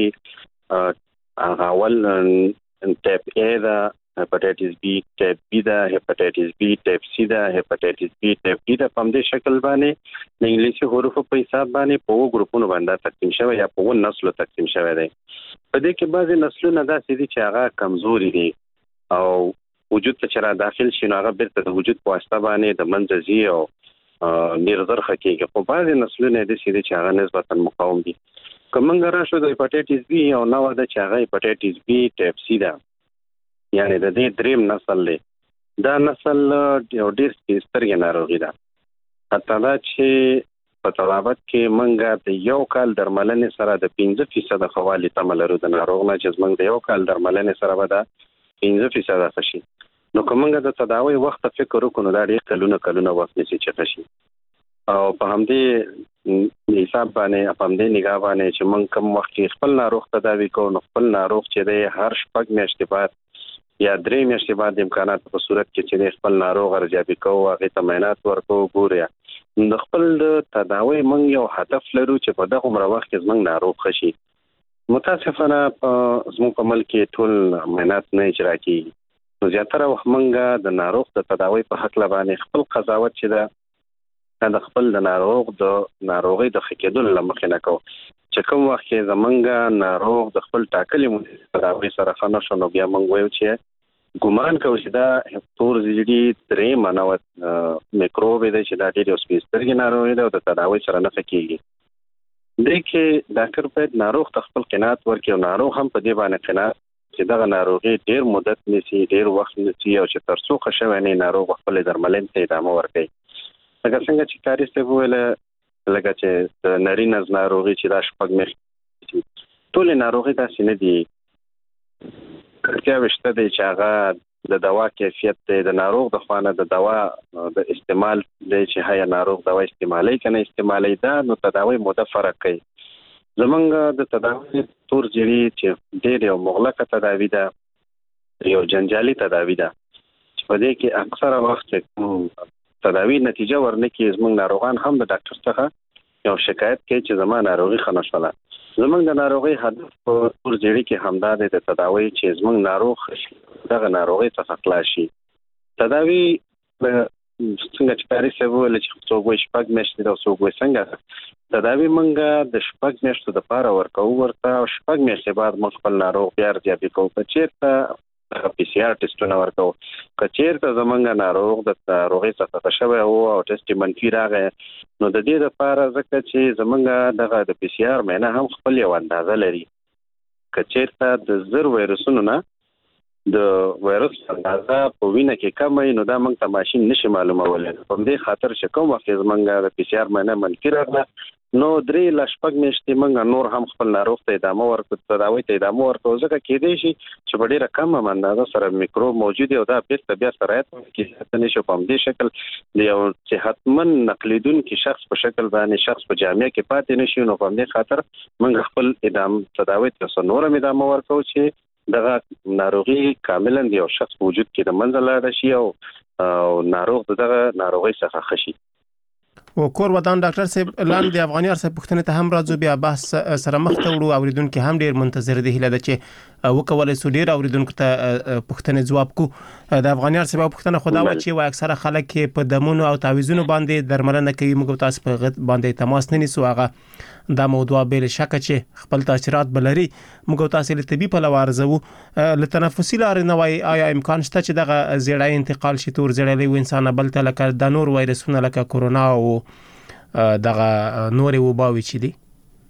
هغه ول ټایپ ا دا هپاتایټس بی ټایپ بی دا هپاتایټس بی ټایپ سی دا هپاتایټس بی ټایپ ډی دا په دې شکل باندې د انګلیسي حروفو په حساب باندې په ګروپونو باندې تقسیم شوی یا په ون نسلو تقسیم شوی دی. په دې کې بعضي نسلونه داسې دي چې هغه کمزوري دي او وجود ته چې را داخل شي نو هغه بیرته د وجود په واسطه باندې د منځ ځي او ډیرزرخه کېږي. خو بعضي نسلونه دي چې هغه نسبتا مقاوم دي. کومنګ را شو د هپاتایټس بی او نو د چې هغه هپاتایټس بی ټایپ سی دا یعنی د دې دریم نسل دی. دا نسل یو ډیر سترګې ناروغي ده. حتی دا چې په طبابت کې منګه د یو کال درملنې سره د 15% خوالي تمه لرو د ناروغ نه چې موږ د یو کال درملنې سره به دا 15% خشي. نو کومنګ د تداوی وخت فکر وکړو دا ډیر کلونه وخت نشي چې خشي او په همدې حساب باندې په همدې نگاه باندې چې موږ کوم وخت خپل ناروغ تداوی کوو نو خپل ناروغ چې دی هر شپږ میاشتې بعد یا درې میاشتې بعد امکانات په صورت کې چې خپل ناروغ ارزیابي کوو هغه تمرینات ورکو ګوریا د خپل تداوی موږ یو هدف لرو چې په دغه عمر وخت کې موږ ناروغ خشي. متاسفانه زموږ په ملک کې ټول مینات نه اجرا کیږي نو زیاتره وخت موږ د ناروغ د تداوی په حق لبانې خپل قضاوت چې د خپل د ناروغ د ناروغي د خکېدل لمخې نه کوو چې کوم وخت کې زمونږ ناروغ د خپل ټاکلې تداوی سره خنه شو نو بیا موږ وایو چې ګومان کوو چې دا تور زیړی درې منوت میکروب دی چې دا ډېر سپیڅلې ناروغي ده او د تداوی سره نه کېږي. دې کې ډاکټر باید ناروغ ته خپل قناعت ورکړي او ناروغ هم په دې باندې قناعت چې دغه ناروغي ډیر مدت نسی ډیر وخت نسی او چې ترڅو خښوي نه ناروغ خپل درملنې ته ادامه ورکړي. لکه څنګه چې کاری څه ویل لکه چې د نارینه ناروغي چې دا شپږ میاشتې ټول ناروغي داسې نه دي. کله وشته دی چې هغه د دوا کیفیت د ناروغ د خوانه د دوا د استعمال د چې هيا ناروغ دوا استعمالي کنه استعمالي دا نو تداوی موده فرق کوي. زمونږ د تداوی تور جری چې ډېر یو مغلقه تداوی ده یو جنجالي تداوی ده چې په دې کې اکثره وخت تداوی نتیجه ورنکې زمونږ ناروغان هم د ډاکټر څخه یو شکایت کوي چې زما ناروغي ښه نشوله. زمونږ د ناروغي هدف په تور جری کې همدا دی د تداوی چې زمونږ ناروغ دغه ناروغي څخه خلاص شي. تداوی څنګه چې کاری څه ویل چې څوک شپږ میاشتې او څوک څنګه تداوی منګه د شپږ میاشتو د پاره ورکو ورته او شپږ میاشتې بعد موږ خپل ناروغ بیا ارزیابي کوو چې چیرته پی سی آر ټیسټونه ورکو چې چیرته زمونږ ناروغ د ناروغي څخه شوی او ټیسټ منفي راغی نو د دې لپاره ځکه چې زمونږ دغه د پی سی آر معنی هم خپل یو اندازه لري چې چیرته د زر وایرسونو نه د وایرس اندازه په وینه کې کمه نو دا موږ ته ماشين نشي معلومولای. په دې خاطر چې کوم وخت زمونږ د پی سی آر معنی منفي راغله نو درې لا شپږ میاشتې موږ نور هم خپل ناروغ ته ادامه ورکړو تداوی ته ادامه ورکړو ځکه کېدای شي چې په ډیره کمه اندازه سره میکروب موجود او دا بیرته بیا سرایت کې نشي په دې شکل د یو صحتمن نقلیدونکو شخص په شکل باندې شخص په جامعه کې پاتې نشي نو په دې خاطر موږ خپل ادامه تداوی ته نور هم ادامه ورکړو چې دغه ناروغي کاملا د یو شخص وجود کې د منځ لاړ شي او ناروغ دغه ناروغي څخه خشي. او کور ودان ډاکټر صاحب لاندې د افغاني ارسه پښتنه ته هم راځو بیا بحث سره مخ ته وړو اوریدونکو هم ډیر منتظر دي هله د چې وکولای سو ډیر اوریدونکو ته پښتنه جواب کو د افغاني ارسه پښتنه خدا و چې وا اکثره خلک په دمونو او تعویذونو باندې درملنه کوي موږ تاسو په باندې تماس نه نیسو هغه دا موضوع بل شک چې خپل تاثیرات بلري موږ تاسو له طبي په لوارزو له تنفسي لارې نه وای آیا امکان شته چې دغه زیړای انتقال شي تور زیړای و انسان بل ته لکه د نور وایرسونه لکه کورونا او دغه نور وباوي چې دي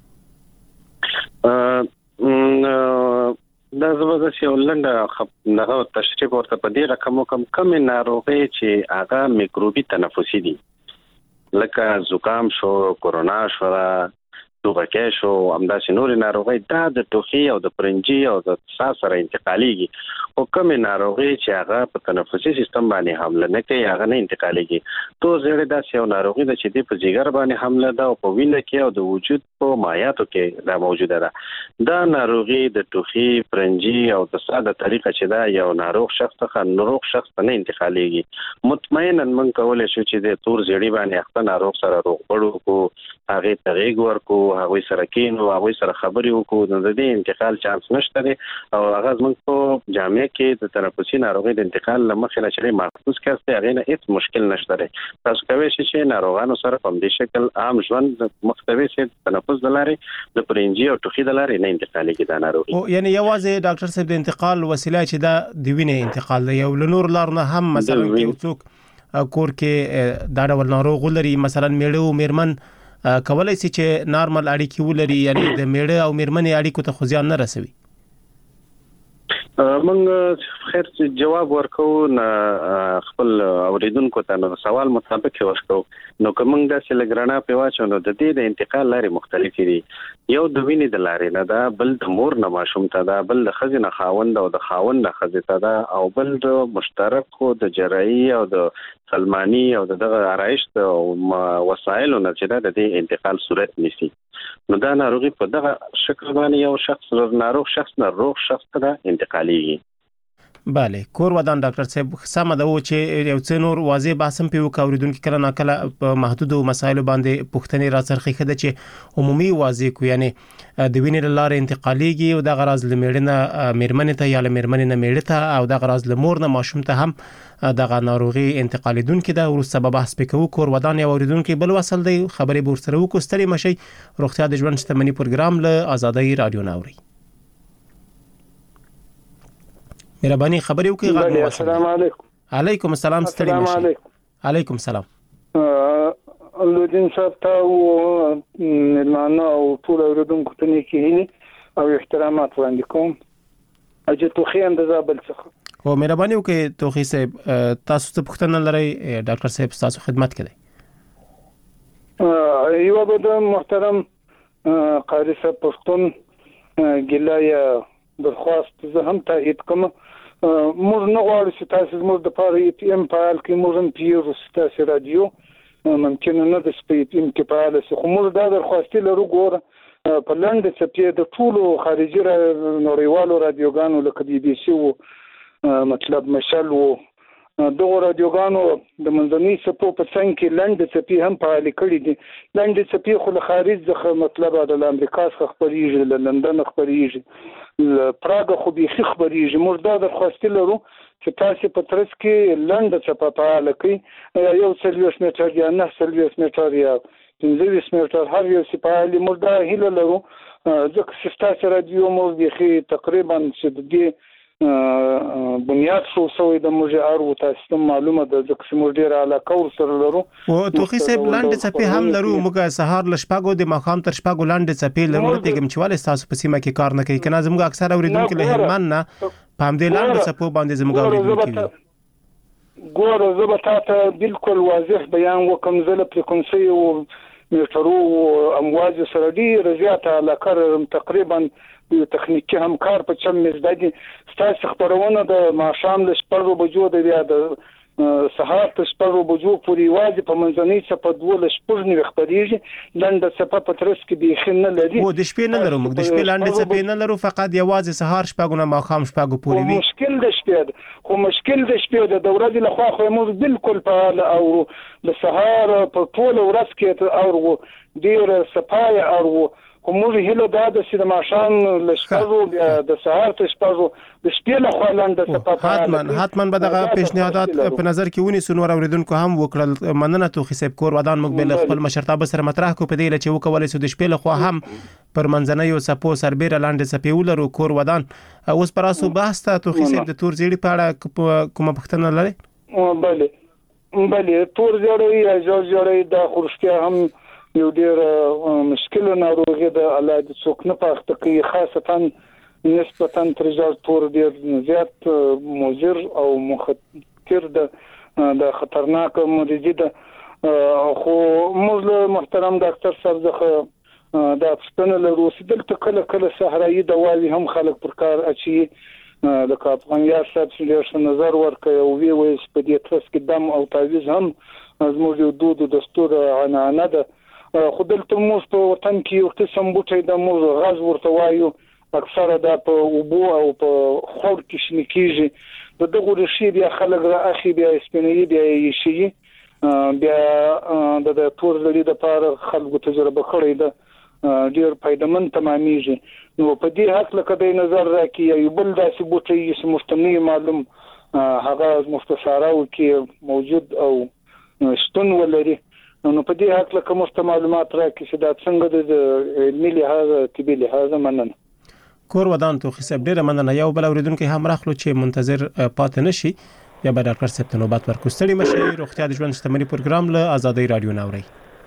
دا زبده چې ولنده دغه تشریح ورته په دې رقم کم ناروغي چې هغه میکروبي تنفسي دي لکه زکام شو کورونا شو دوغکې شو همداسې نور ناروغي دا د ټوخي او د پرنجي او د ساه سره انتقاليږي او کوم ناروغي چې هغه په تنفسي سیستم باندې حمله نه کوي هغه نه انتقاليږي تو زړه داسې یو ناروغي ده چې د په جګر باندې حمله ده او په وینه کې او د وجود په مایعاتو کې دا موجوده ده. دا ناروغي د ټوخي پرنجي او د ساه د طریقه چې دا یو ناروغ شخص ته ناروغ شخص نه انتقاليږي. مطمئنا من کولای شو چې د تور زړی باندې خپل ناروغ سره روغ پړو کو هغه تغییر ورکو هغه سره کینو هغه سره خبرې وکړو د دې انتقال چانس نشته دی او هغه زموږ په جامعه کې د تنفسي ناروغي د انتقال لمخې لچري محفوظ کړي هغه نه هیڅ مشکل نشته دی. تاسو کوی شئ چې ناروغانو سره په دې شکل عام ژوند مختوي شي تنفس د لارې د پرنجي او ټوخي د لارې نه انتقالي کې د ناروغي او یعنی یوازې ډاکټر صاحب د انتقال وسیله چې دا د وینې انتقال دی یو لنور لار نه هم مثلا کې څوک کور کې دا ډول ناروغ لري مثلا میړه او میرمن کولای شي چې نارمل اړیکې ولري یعنی د میړه او میرمنې اړیکو ته خو ځان نه رسوي. موږ خیر جواب ورکو نه خپل اوریدونکو ته نو سوال مطابق ورکو نو کوم د سلګرانا په واچو نو د دې د انتقال لارې مختلفې دي یو د وینې د لارې نه دا بل د مور نه ماشوم ته دا بل د خزینه خاوند او د خاوند نه خزې ته دا او بل د مشترک خو د جراحي او د سلمانی او دغه آرایش او وسایل نه چې د دې انتقال صورت نیسي نو دا ناروغي په دغه شکل باندې یو شخص ناروغ شخص نه روغ شخص ته انتقاليږي. بله کور ودان ډاکټر صاحب سم ده چې یو څه نور واضح باسم په وکوریدونکو کله ناکله په محدود مسایل باندې پښتني راڅرخي خده چې عمومي واضح کو یعنی د وینې لاره انتقاليږي او د غراز لمړنه میرمنې ته یا لمړمنې نه میړه ته او د غراز لمور نه ماشوم ته هم دغه ناروغي انتقاليدونکو د ورسته به بحث وکړو. کور ودان یو اوریدونکو بل وصل دی خبرې بور سره وکړو ستړي مشي روغتیا د ژوند شتمنۍ پروګرام له آزادۍ رادیو ناوري مهرباني خبرې وکړئ غږ مو السلام علیکم. علیکم السلام ستړي مشه. علیکم السلام. لودین صاحب ته او ملمانه او ټول اوریدونکو ته نیکی او احترامات وړاندې کوم. اجه توخي اندازه بل څه. او مهرباني وکړئ توخي صاحب تاسو ته پوښتنه لرئ ډاکټر صاحب تاسو خدمت کړئ. یو به د محترم قاری صاحب پښتون ګیله یا درخواست زه هم تایید کوم. موږ نه غواړو چې تاسو زموږ د پاره EPM فعال کړئ. موږ هم پیرو تاسو رادیو ممکن نه د EPM کې فعال شي، خو موږ دا درخواست لرو ګوره په لاندې څپې د ټولو خارجي نړیوالو رادیوګانو لکه BBC وو مطلب مشل وو دغه رادیوګانو د منځنۍ څپو په څنګ کې لاندې څپې هم فعال کړي دي. لاندې څپې خو له خارج څخه مطلب د امریکا څخه خبريږي، له لندن خبريږي، له پراګ خو بيخي خبريږي. موږ دا درخواست لرو چې تاسو په ترڅ کې لاندې څپه فعال کړئ، یو 40 متر یا 9 متر یا 15 متر هر یو سپاهلي. موږ دا هیله لرو ځکه چې تاسو رادیو موږ بيخي تقریبا چې د بنیاد شو سوی د مجار او تاسو معلومه ده ځکه چې موږ ډیر علاقه ورسره لرو. او توخي صاحب لاندې څپې هم لرو، موږ سهار ل شپږو د ماښام تر شپږو لاندې څپې لرو. پیغام چواله تاسو په سیمه کې کار نه کوي کنه؟ زموږ اکثر اوریدونکو له هلمند نه په همدې لاندې څپو باندې زموږ اوریدونکو ګوره زه به تاسو بالکل واضح بیان وکم. زله فریکونسي او میټرو او امواج سره ډیر زیاته علاقه تقریبا تخنیکی همکار په چم مزدادي. تاسو خبرونه د ماښام ل 6 بجو د بیا د سهار ته 6 بجو پورې واځي په منځنۍ څپه 12 خبريږي. لاندې څپه په ترڅ کې بيخي نه لري. او د شپې نه لرو، موږ د شپې لاندې څپې نه لرو، فقط یوازې سهار 6 نه ماښام 6 پورې وي. مشکل د شپې خو مشکل د شپې د ورځې له خوا خو موږ بالکل فعال او د سهار په ټول ورځ کې او ډیر صفای او کومه هله دا د سیده ماشان لشکرو د سهار ته شپږو د شپې له خوا لاندې صفه حتما به دغه پیشنهادات په نظر کې ونیسو. نور اوریدونکو هم وکړل. مننه توخي صاحب کور ودان موږ بل خپل مشرتابه سره مطرح کو په دې لچ وکولای سو د شپې له خوا هم پر منځنۍ او صفو سربېره لاندې صفې ولرو کور ودان. اوس پراسو بحث ته توخي صاحب د تور زیړی په اړه کومه پوښتنه لري؟ بله تور زیړی یا زیړی د خورشتیا هم یو ډیر مشکل ناروغي د علاج څوک نه پاخته کوي، خاصتا نسبتا ترجار تور ډیر زیات مضر او مخاطر د خطرناک مرضی ده. خو موږ محترم ډاکټر صاحب زخه د پښتنه له روسي دلته کله صحرایي دواوی هم خلک پر کار اچي د کاپغانیا صاحب څخه نظر ورکړي او وی په دې ترڅ کې دم او تعویض هم زموږ دود دستور عنعنه ده. خو دلته موږ په وطن کې یو قسم بوټي د موږ غاز ورته وایو، اکثره د په اوبو او په خور کې شنه کیږي. دغه ورشي بیا خلک را اخی بیا سپینې بیا شي بیا د تور لري د پاره خلکو تجربه کړې ده ډیر فائدمن تمامېږي. نو په دې حق لکه د نظر راکې یو بل داسې بوټي چې مستمنی معلوم هغه مختصراو کې موجود او شتون ولري. نو په دې حق لکه مست معلومات راکې چې دا څنګه د علمي لحاظ طبي لحاظ مننه. کور ودان توخي صاحب ډیره مننه. یو بل اوریدونکو هم راخلو چې منتظر پاتې نشي یا به ډاکټر صاحب ته نوبت ورکو. ستړي مشي. روغتیا د ژوند شتمنۍ پروګرام له آزادۍ رادیو ناوري.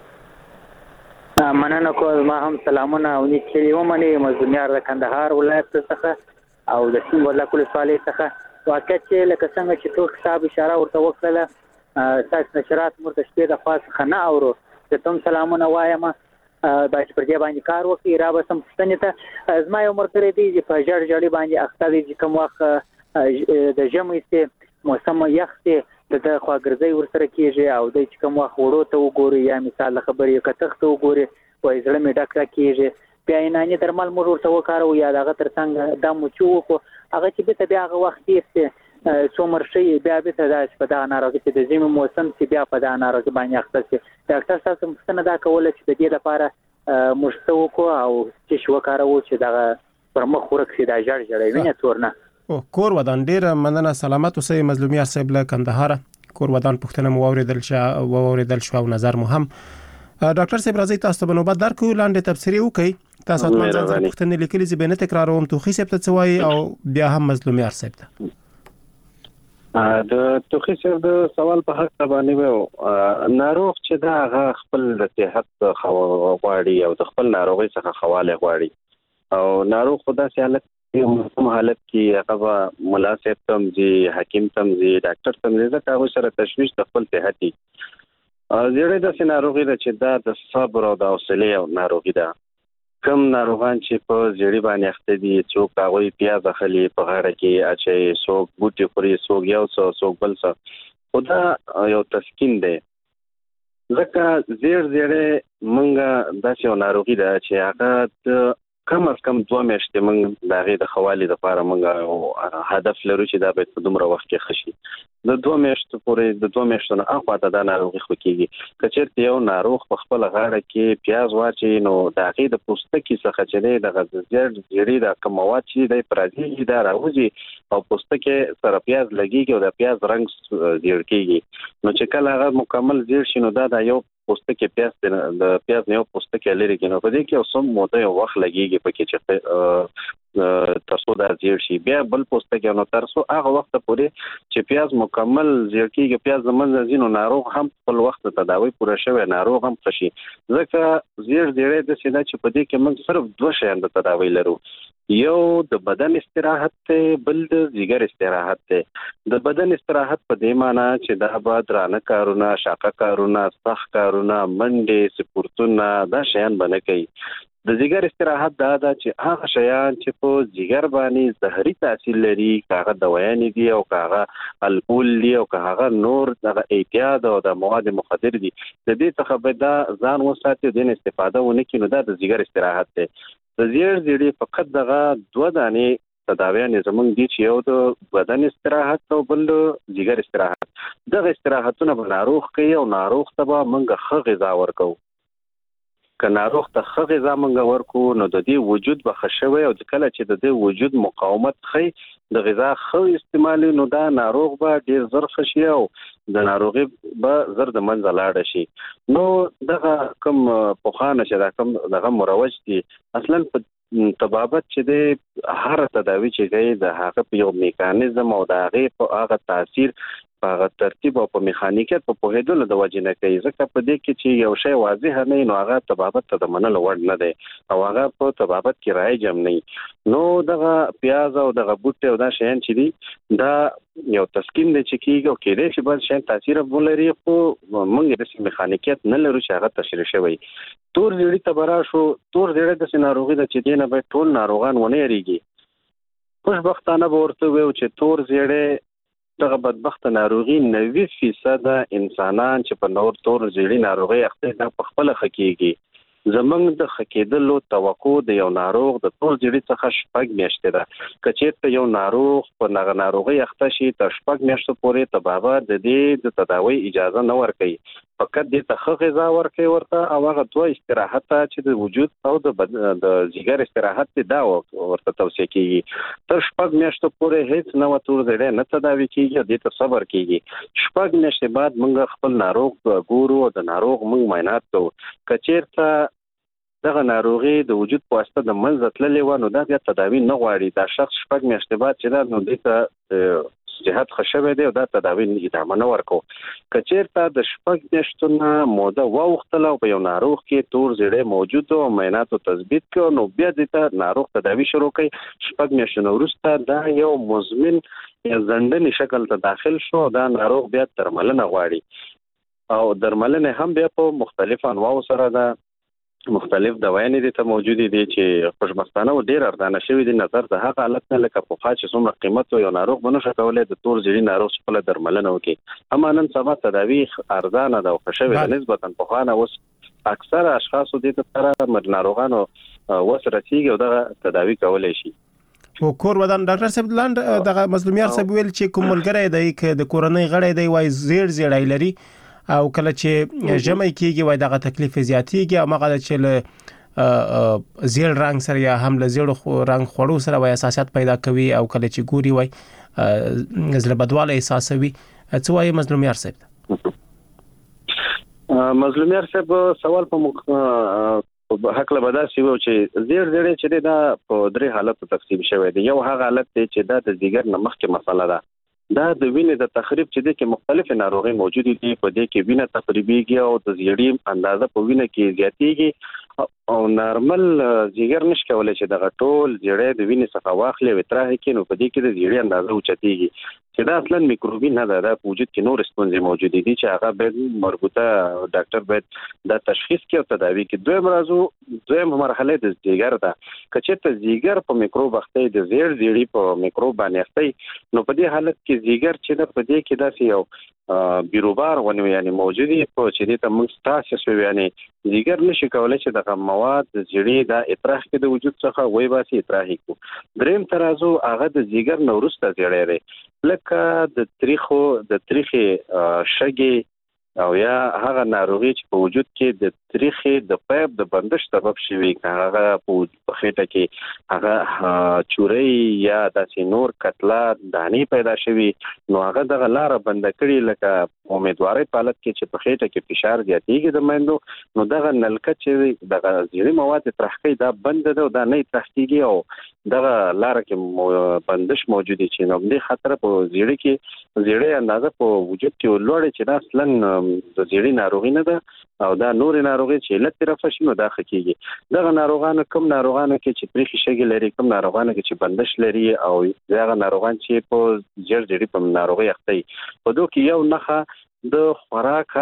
مننه کوم. ما هم سلامونه او نیکي ومني مزدمیار د کندهار ولایت څخه او د سیم ولا کول صالح څخه واقع چې لکه څنګه چې توخي صاحب اشاره ورته وکړه تاسو نشرات مرته شپې د خاص خنه اورو ته تم سلامونه وایم باید پر دې باندې کار وکړي. را به سم ستنه ته ازما یو مرکري دي چې په جړ باندې اخته دي چې کوم وخت د ژمي سه موسم یخته د خواګرځي ورسره کیږي او د کوم وخت وړو ته وګوري یا مثال خبرې کتخته وګوري وای زړه می ډک کیږي بیا نه درمل مور ورته وکارو یا دغه ترڅنګ د موچو کو هغه چې به بیا هغه وخت یې څومره شي بیا به تداس په دا ناروغي چې د زمي موسم چې بیا په دا ناروغي باندې اخته شي. ډاکټر صاحب څنګه دا کول چې د دې لپاره مشتو کو او چې شو کارو چې دا پر مخ ورکړي دا جړې ویني تورنه. او کور ودان ډیر مننه. سلامت اوسئ مظلومیت صاحب له کندهار. کور ودان پښتنه مو اوریدل شو او نظر مو هم. ډاکټر صاحب راځي تاسو ته نوبت درکو لاندې تفسیری وکي. تاسو ته ځان پښتنه لیکلي چې به نه تکراروم. توخي صاحب ته څوای او بیا هم مظلومیت صاحب ته د توخي صاحب د سوال په حق باندې و ناروغ چې دا هغه خپل د صحت غواړي او د خپل ناروغي څخه حواله غواړي او ناروغ خدا سي حالت کوم حالت کې هغه ملا صاحب تم زی حکیم تم زی ډاکټر تم زی دا هغه سره تشویش د خپل صحتي زیړې د سيناروغي د چې دا د صبر او د حوصله او ناروغي ده کم ناروغان چې په زیړې باندې اخته دي څوک هغه پیاز اخلي په غاړه کې اچي څوک بوټي خوري څوک یو څوک بل څه خدا یو تسکین دی ځکه زیړې مونږه داسې ناروغي ده چې هغه کم از کم 2 میاشتې موږ د هغې د خوالي دپاره موږ هدف لرو چې دا باید په دومره وخت کې ښه شي د 2 میاشتو پورې د 2 میاشتو نه اخوا ته دا ناروغي خو کېږي که چېرته یو ناروغ په خپله غاړه کې پیاز واچوي نو د هغې د پوستکي څخه چې دی دغه زیړې دا کوم مواد چې دی په راځي دا راوځي او پوستکي سره پیاز لګېږي او د پیاز رنګ زیړ کېږي نو چې کله هغه مکمل زیړ شي نو دا یو پوستکي د پیاز نه یو پوستکي لري کې نو په دې کې یو سم موده یو وخت لګېږي پکې چې ترڅو دا زیړ شي بیا بل پوستکي نو ترڅو هغه وخت پورې چې پیاز مکمل زیړ کېږي پیاز د منځ ځینو ناروغ هم خپل وخت تداوی پوره شوی ناروغ هم ښه شي ځکه زیړې د سیده چې په دې کې موږ صرف 2 شیان د تداوی لرو یو د بدن استراحت ته بل د ځیګر استراحت ته د بدن استراحت په دې معنی چې دا به درانه کارونه شاقه کارونه سخت کارونه منډې سپورتونه دا شیان بنه کوي د ځیګر استراحت دا ده چې هغه شیان چې په ځیګر باندې زهري تاثیر لري کاغه دوايانې دي او کاغه الکول دي او کاغه نور د اعتیاد او د مواد مخدر دي د دې څخه به دا ځان وساتي د استفاده ونه کینو دا د ځیګر استراحت ده د زیړې فقط دغه 2 دانې تداویانې زمونږ دي چې یو د بدن استراحت او بل ځیګر استراحت دغه استراحتونه به ناروغ کوي او ناروغ ته به موږ ښه غذا ورکو که ناروغ ته ښه غذا موږ ورکو نو د دې وجود به ښه شوی او کله چې د دې وجود مقاومت ښي د غذا ښه استعمال نو دا ناروغ به ډیر زر ښه شي او د ناروغي به زر د منځه لاړ شي نو دغه کوم پوخانه چې دا کوم دغه مروج دي اصلا په طبابت چې د هر تداوی چې کوي د هغه په یو میکانیزم او د هغه په هغه تاثیر په هغه ترتیب او په میخانیکت په پوهېدلو د وجې نه کوي ځکه په دې کې چې یو شی واضح نه نو هغه طبابت ته د منلو وړ نه دی او هغه په طبابت کې رایج هم نه نو دغه پیاز او دغه بوټي او دا شیان چې دي دا یو تسکین دی چې کېږي او کېدای شي بل شیان تاثیر ولري خو موږ د میخانیکت نه لرو چې هغه تشریح شوی تور زیړي ته به راشو تور زیړی داسې ناروغي ده چې دې نه باید ټول ناروغان ونه یېرېږي خوشبختانه به ورته وویو چې تور زیړی دغه بدبخته ناروغي 90% انسانان چې په نور تور زیړی ناروغي اخته دا په خپل خکېږي زمنګ د خکېدلو توقع د یو ناروغ د تور زیړی څخه شپږ میاشتې ده که چېرته یو ناروغ په نغه ناروغي اخته شي تر شپږ میاشتو پورې طبابه د دې د تداوی اجازه نه ورکوي فقط دې ته ښه غذا ورکوي ورته او هغه 2 استراحت چې د وجود او د ځیګر استراحت دی دا ورته توصیه کیږي تر شپږ میاشتو پورې هیڅ نه تور زیړی نه تداوی کیږي دې ته صبر کیږي شپږ میاشتې بعد موږ خپل ناروغ ګورو او د ناروغ موږ معاینات کوو که چېرته دغه ناروغي د وجود په واسطه د منځ تللې و نو دا بیا تداوی نه غواړي دا شخص شپږ میاشتې بعد چې دا نو دې ته صحت ښه شوی دی او دا تداوی ادامه نه ورکو که چېرته د شپږ میاشتو نه موده واوښتله او په یو ناروغ کې تور زیړی موجود او معایناتو تثبیت کړو نو بیا دې ته ناروغ تداوی شروع کړي شپږ میاشتو نه وروسته دا یو مزمن یا زندنی شکل ته داخل شو دا ناروغ بیا درملنه غواړي او درملنه هم بیا په مختلف انواعو سره ده مختلف دوايانې دي ته موجودې دي چې خوشبختانه او ډېر ارزانه شوي دي نظر د هغه حالت نه لکه پخوا چې څومره قیمت یو ناروغ به نشي کولی د تور زیړي ناروغ خپله درملنه وکړي اما نن سبا تداوي ارزانه ده او ښه شوې ده نسبتا پخوا نه اوس اکثره اشخاصو دې ته سره ناروغانو وس رسېږي او دغه تداوي کولی شي او کور ودان ډاکټر صاحب لاند دغه مظلومیار صاحب ویل چې کوم ملګری دی ک د کورنۍ غړی دی وای زیړی لري او کله چې جمع کیږي وای دغه تکلیف زیاتیږي او مغه چې له زیړ رنگ سره یا هم له زیړ رنگ خورو سره وای اساسات پیدا کوي او کله چې ګوري وای زړه بدواله احساسوي څه وای مظلومیار صاحب مظلومیار صاحب سوال په حق له بدا سی وو چې زیړی چې دا په درې حالتو تقسیم شوی دی یو هغه حالت دی چې دا د ځیګر نه مخکې مسله ده دا د وینې د تخریب چې د کې مختلف ناروغي موجود دي په دې کې وینه تخریبيږي او د زیړی اندازه په وینه کې زیاتېږي او نارمل جګر نشي کولای چې دغه ټول جړې د وینې څخه واخلي او تراه کې نو په دې کې د جړې اندازه اوچتيږي چې دا اصلا میکروبي نه ده د وجود کې نور ستونزې موجود دي چې هغه به مربوطه ډاکټر باید دا تشخیص کې او تداوی کې دویم مرحله د جګر ده کچې ته جګر په میکروب اخته د زیر جړې په میکروب باندې اخته نو په دې حالت کې جګر چې د په دې کې داسې یو بیروبار ونوي یعنی موجودي په چې د موږ تاسو شو یعنی جګر نشي کولای چې د مواد د جړې د اطراح کې د وجود څخه وای باسي اطراحي کو دریم ترازو هغه د جګر نورسته جړې لري لکه د تاریخي شګي او یا هغه ناروغي چې په وجود کې د تاریخي د پایپ د بندش سبب شوي هغه په خېټه کې هغه چوري یا د نور کتلا دانی پیدا شوي نو هغه د لار بند کړي لکه امیدواري حالت کې چې په خېټه کې فشار زیاتېږي د مندو نو دغه نلکه چې د زیړی مواد ترخی دا بند ده او دا نه ترخیږي او دغه لار کې بندش موجودي چې نو د خطر په زیړی کې زیړی اندازه په وجود کې لوړ چې دا اصلا د زیړی ناروغي نه ده او دا نور ناروغي چې لته طرف شي نو دا خکېږي دغه ناروغانو کوم ناروغانو کې چې پریخي شګي لري کوم ناروغانو کې چې بندش لري او دغه ناروغان چې په جړجړي په ناروغي اخته په دوه کې یو نخه د خوراک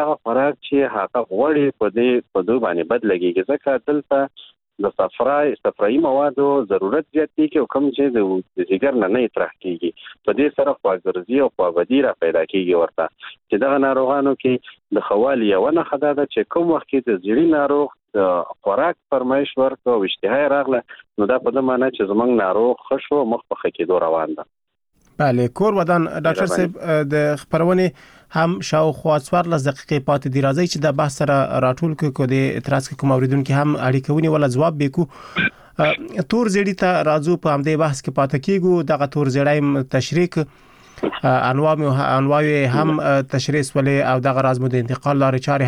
چې هغه غوړي په دوه باندې بد لګيږي ځکه دلته د صفرائی موادو ضرورت زیاتې کې او کوم چې د جګر نه اطراح کیږي په دې سره خواګرځي او خواګدي را پیدا کیږي ورته چې دغه ناروغانو کې د خوالي یو نه خدای ده چې کوم وخت کې د زیړی ناروغ د خوراک فرمایش ورکو او اشتهای راغله نو دا په دې معنی چې زمنګ ناروغ خشو مخ په کېدو روان ده بله کور ودان ډاکټر صاحب د خبرونه هم شاوخوا 14 دقیقې پاتې دی راځي چې د بحث سره راټول کو د اعتراض کوم اوریدونکو هم اړیکونی ولا جواب بیکو تور زړی ته راځو په همدې بحث کې پاتې کیګو دغه تور زړی تشریک انواع هم تشریح ولې او دغه راز مو د انتقال لارې چارې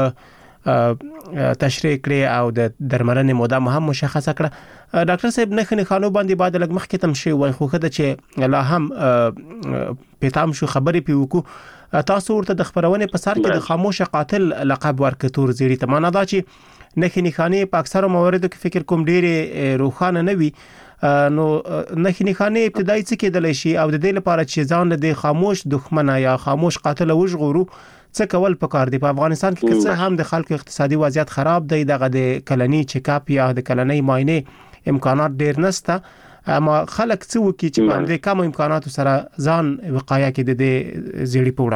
هم تشریح کړي او د درملنې موده هم مشخصه کړه ډاکټر صاحب نه خانو باندې بعد لګ مخ کې تم شي وای خو خدای چې لا هم پېتام شو خبرې پیوکو تاسو ورته د خبرونه په سر کې د خاموش قاتل لقب ورکړ تور زیری ته معنا دا چې نه خاني په اکثره مواردو کې فکر کوم ډېر روخانه نه وي نو نه خاني ابتدایي څه کېدل شي او د دې لپاره چې ځان د خاموش دښمنه یا خاموش قاتل وژغورو څه کول پکار دی په افغانستان کې څه هم د خلکو اقتصادي وضعیت خراب دی دغه د کلنی چیک اپ یا د کلنی معاینه امکانات ډیر نشته اما خلک څه وکي چې باندې کم امکانات سره ځان وقایه کې د زیړی په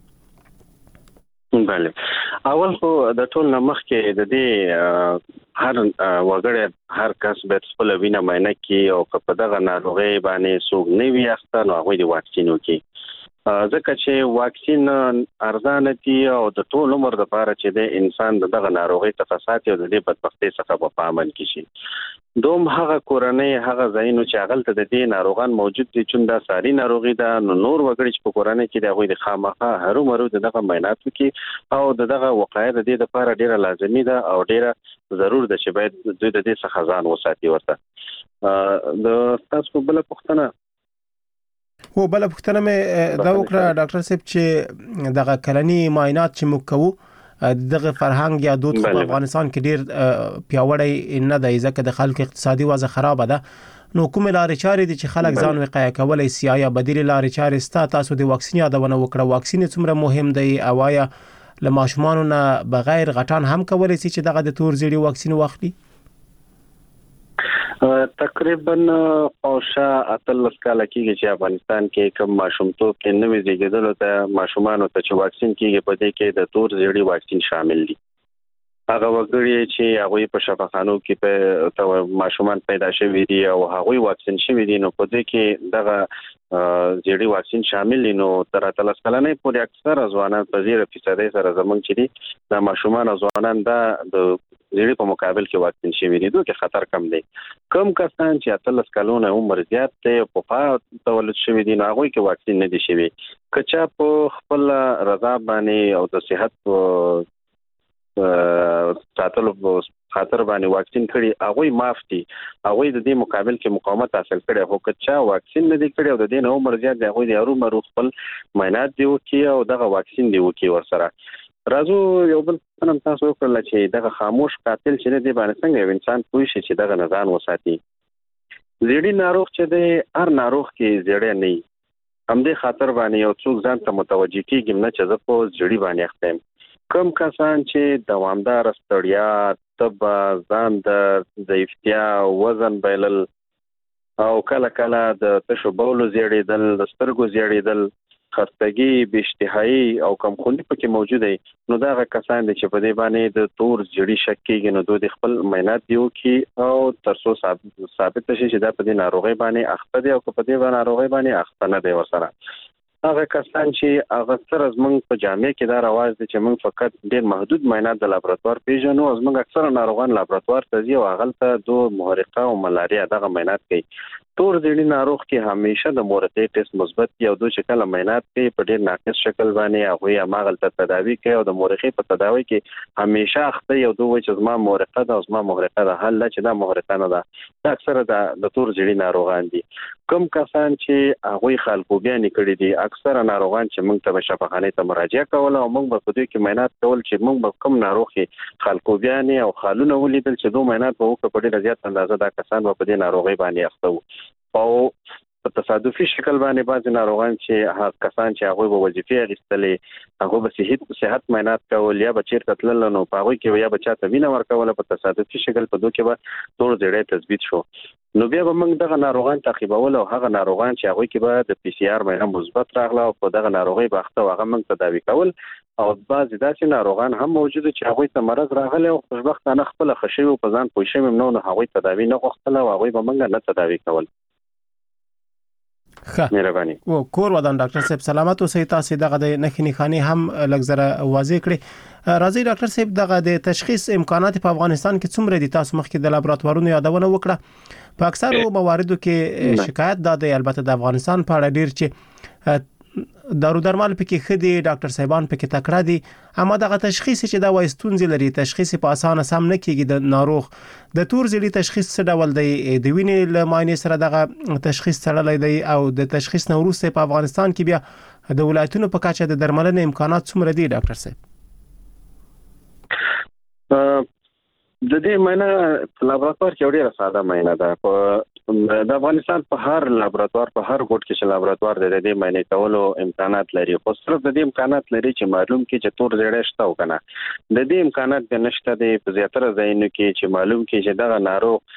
وړاندې بله اول خو د ټول نمخ کې د دې هر وګړی هر کس به خپل وینه معاینه کوي او په دغه ناروغي باندې سوګ نه وي اخته نو هغه د واکسین وکړي ځکه چې واکسین ارزانه دي او د ټول عمر لپاره چې د انسان دغه ناروغي څخه ساتي او د دې بدبختۍ څخه په پامن کې شي دوم هغه کورنۍ هغه ځایونو چې هغه د دې ناروغان موجود دي چې دا ساري ناروغي ده نو نور وګړي چې په کورنۍ کې د غوي د خامخه هرو مرو دغه معاینات کې او دغه وقایه د دې لپاره ډیره لازمي ده او ډیره ضرور ده چې باید دوی د دې څخه ځان وساتي ورته د تاسو بل پوښتنه هو بل پوښتنه مې دا وکړه ډاکټر صاحب چې دغه کلنی معاینات چې موږ کوو دغه فرهنګ یا دود په افغانستان کې ډیر پیاوړی نه دی ځکه د خلکو اقتصادي وضع خراب ده نو کوم لارې چارې دي چې خلک ځان وقایه کولای شي یا بدیل لارې چارې ستا تاسو د واکسین یادونه وکړه واکسین څومره مهم دی او یا له ماشومانو نه بغیر غټان هم کولای شي چې دغه د تور زیړی واکسین واخلي تقریبا اوشا اتل کال کېږي چې افغانستان کې کوم ماشومتوب کې نوې زیږیدل ته ماشومان ته چې واکسین کېږي په دې کې د تور زیړی واکسین شامل دي هغه وګړي چې هغه په شفاخانو کې په ماشومان پیدا شوي دي او هغه واکسین شوي دي نو په دې کې دغه زیړی واکسین شامل دي نو تر 13 کلنې پورې اکثر ځوانان په 0% سره زمونږ چې دي د ماشومان ځوانان د زیړی په مقابل کې واکسین شوي دي دوی خطر کم دی کم کسان چې 13 کلونه عمر زیات دی په تولد شوي دي هغه کې واکسین نه دي شوي کچا په خپل رضا باندې او د صحت ساتلو خاطر باندې واکسین کړي هغه معاف دي هغه د دې مقابل کې مقاومت حاصل کړي هو کچا واکسین نه دي کړي او د دې عمر زیات دی هغه د هغه خپل معاینات دی وکي او دغه واکسین دی وکي ورسره راځو یو بل څه تاسو وکړل چې دغه خاموش قاتل چې دی باندې څنګه یو انسان پوه شي چې دغه نزان وساتي. زیړی ناروغ چې دی هر ناروغ کې زیړی نه هم دې خاطر باندې یو څوک ځان ته متوجي کیږي نه چې زه په زړی باندې اخته یم. کم کسان چې دوامدار ستړیا، تب، ځان د ضعیفتیا، وزن بایلل او کله کله د تشو بولو زیړېدل، د سترګو زیړېدل، خستګي، بېاشتهایي او کمخوني پکې موجود دي، نو دا هغه کسان دي چې په دې باندې د تور زیړي شک کېږي، نو دوی خپل معاینات دیو کی او ترڅو ثابت شي چې دا په دې ناروغي باندې اخته دي او په دې ناروغي باندې اخته نه دي. ورسره هغه کسان چې هغه سره زمونږ په جامع کې دا رواج دي چې موږ فقط ډېر محدود معاینات د لابراتوار پیژنو، زمونږ اکثره ناروغان لابراتوار ته ځي او هغه ته محرقه او ملاریا دغه معاینات کوي. تور زیړی ناروغ کې همیشه د مورقې ټیسټ مثبت دی او دوی چې کله معاینات کوي په ډېر ناقص شکل باندې هغه هماغلته تداوی کوي او د مورقې په تداوی کې همیشه اخته یو دوی چې زما مورقه ده او زما محرقه ده، حل چې دا محرقه نه ده. دا اکثره د تور زیړی ناروغان دي. کوم کسان چې هغه خلکو بیان کړي دي اکثره ناروغان چې موږ ته شفاخانه ته مراجعه کول او موږ په دې کې معاینات کول چې موږ به کوم ناروغي خلکو بیان او خالونه ولیدل چې دوه معاینات به وکړي په ډېر زیات اندازه دا کسان په دې ناروغي باندې اخته او په تصادفي شکل باندې بعض ناروغان چې هغه کسان چې هغه په وظیفه اخیستلې هغه به صحت معاینات کول یا به چیرته تلل نو په هغه کې یا بچا ته وینه ورکول په تصادفي شکل په دوه کې به تور زیړی تثبیت شو، نو بیا به موږ دغه ناروغان تعقیبول او هغه ناروغان چې هغه کې به د پی سی آر معاینه مثبت راغله او په دغه ناروغي باخته هغه موږ تداوی کول. او بعض داسې ناروغان هم موجود چې هغه ته مرض راغلی او خوشبختانه خپل خشوي او په ځان پوه شوی نو هغه تداوی نه غوښتل او هغه به موږ نه تداوی کول. مهرباني او کور ودان ډاکټر صاحب سلامت اوسئ. تاسو دغه د نخنی خاني هم لګزره واضح کړي. راځي ډاکټر صاحب دغه د تشخیص امکانات په افغانستان کې څومره دي؟ تاسو مخکې د لابراتوارونو یادونه وکړه. په اکثرو مواردو کې شکایت ده البته د افغانستان په اړه ډیر چې دارو درمل پکې خدي ډاکټر صاحبان پکې تکړه دي، اما دغه تشخیص چې دا وایستونځ لري تشخیص په اسانه سم نه کیږي. د ناروغ د تور زیړي تشخیص څه ډول دی؟ د وینې له معاینې سره دغه تشخیص تړلی دی او د تشخیص نه وروسته په افغانستان کې بیا د ولایتونو په کچه د درملنې امکانات څومره دي ډاکټر صاحب؟ د دې معاینه لابراتوار کې ډیره ساده معاینه ده. د افغانستان په هر لابراتوار په هر ګوټ کې چې لابراتوار د دې معاینه کولو امکانات لري، خو صرف د دې امکانات لري چې معلوم کې چې تور زیړی شته او کنه. د دې امکانات د نشته د په زیاتره ځایونو کې چې معلوم کې چې دغه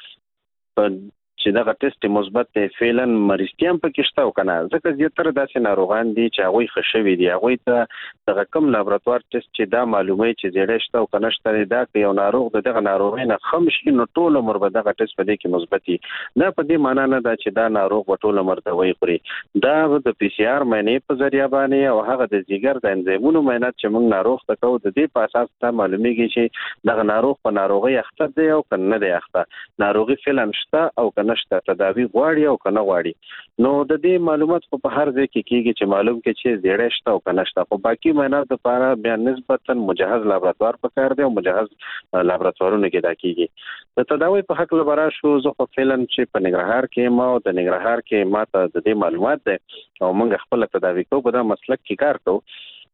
ناروغ چې دغه ټیسټ مثبت دی فعلا مریضتیا په کې شته او کنه. ځکه زیاتره داسې ناروغان دي چې هغه خښوي دي، هغه ته دغه کم لابراتوار ټیسټ چې دا معلومه چې زیړی شته او کنه شته دا کې یو ناروغ دغه ناروغي نه خم شي نو ټول عمر به دغه ټیسټ په دې کې مثبت وي. دا په دې معنی نه ده چې دا ناروغ په ټول عمر دوی خوري. دا د پی سی آر معاینې په ذریعہ باندې او هغه د جګر د انزیمونو معاینات چې موږ ناروغ ته کوو د دې په اساس ته معلومیږي چې دغه ناروغ په ناروغي اخته دی او کنه دی اخته، ناروغي فعلا شته او کنه شته، تداوی غواړي او کنه غواړي. نو د دې معلومات په هر ځای کې کیږي چې معلوم کې چې زیړی شته او کنه شته. په باقي معاینات لپاره بیا نسبتا مجهز لابراتوار پکار دی او مجهز لابراتوارونه کې دا کیږي. د تداوی په حق لپاره شو زه خو فعلا چې په ننګرهار کې ما او د ننګرهار کې ماته د دې معلومات ده او موږ خپل تداوی کوو په دا مسلک کې کار کوو.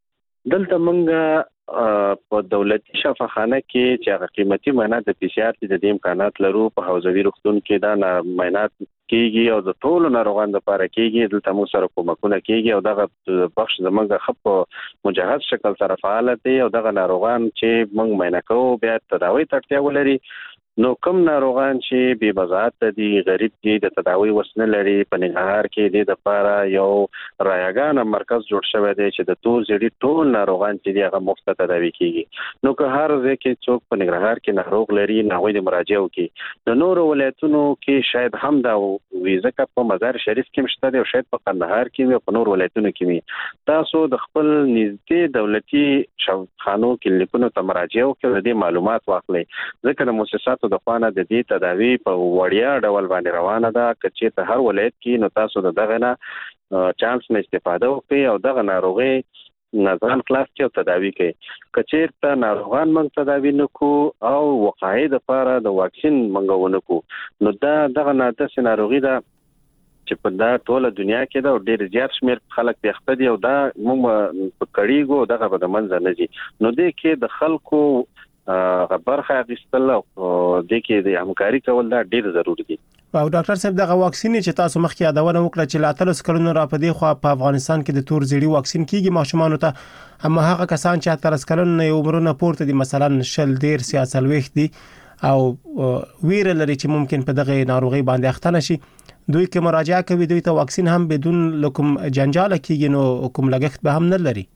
دلته موږ په دولتي شفاخانه کې چې هغه قیمتي معاینات د پی سی آر د دې امکانات لرو. په حوزوي روغتون کې دا معاینات کیږي او د ټولو ناروغانو لپاره کیږي. دلته موږ سره کومکونه کیږي او دغه بخش زموږ خپ مجهز شکل سره فعال دي او دغه ناروغان چې موږ معاینه کوو بیا تداوی تړتیا ولري. نو کوم ناروغان چې بې بضاعت دي، غریب دي، د تداوی وسنه لري، په ننګرهار کې د لپاره یو رایګان مرکز جوړ شوی دی چې د تور زیړي ټول ناروغان چې هغه مفت تداوی کیږي. نو که هر ځای کې څوک په ننګرهار کې ناروغ لري نو د مراجعه وکړي. د نورو ولایتونو کې شاید هم دا ویزه په مزار شریف کې مشته دی او شاید په قندهار کې وي او په نور ولایتونو کې وي. تاسو د خپل نږدې دولتي شفاخانو کلینیکونو ته مراجعه وکړئ، د دې معلومات واخلئ. ځکه د مؤسساتو د خوانه د دې تداوی په وړیا ډول باندې روانه ده. کچې ته هر ولایت کې نو تاسو دغه نه چانس نه استفاده وکړئ او دغه ناروغي نظام کلاس کې تداوی کوي. کچې ته ناروغان موږ تداوی نکو او وقایع لپاره د واکسین منغو نکو نو دا دغه ناته ناروغي ده چې په دا ټوله دنیا کې دا ډېر زیات شمیر خلک د خپل یو دا موږ په کړيګو دغه په منځ نه دي نو د کې د خلکو برخه اخیستل او د کې د همکاري کول دا ډېر ضروری دي. او ډاکټر صاحب دغه واکسین چې تاسو مخکې یادونه وکړه چې لا تلس کلونو را پدې خو په افغانستان کې د تور زیړي واکسین کیږي ماشومان ته اما هغه کسان چې تلس کلونو عمرونه پورته دي مثلا شل ډیر سیاسل وخت دي او ویره لري چې ممکن په دغه ناروغي باندې اخته نشي دوی کې مراجعه کوي دوی ته واکسین هم بدون لکم جنجال کیږي نو کوم لګښت به هم نه لري.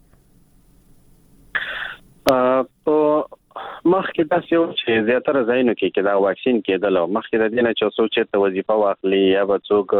مخکې دا یو چې زیاتره ځایونو کې دا واکسین کېدل او مخکې د دې نه چې څوک چې وظیفه واخلي یا به څوک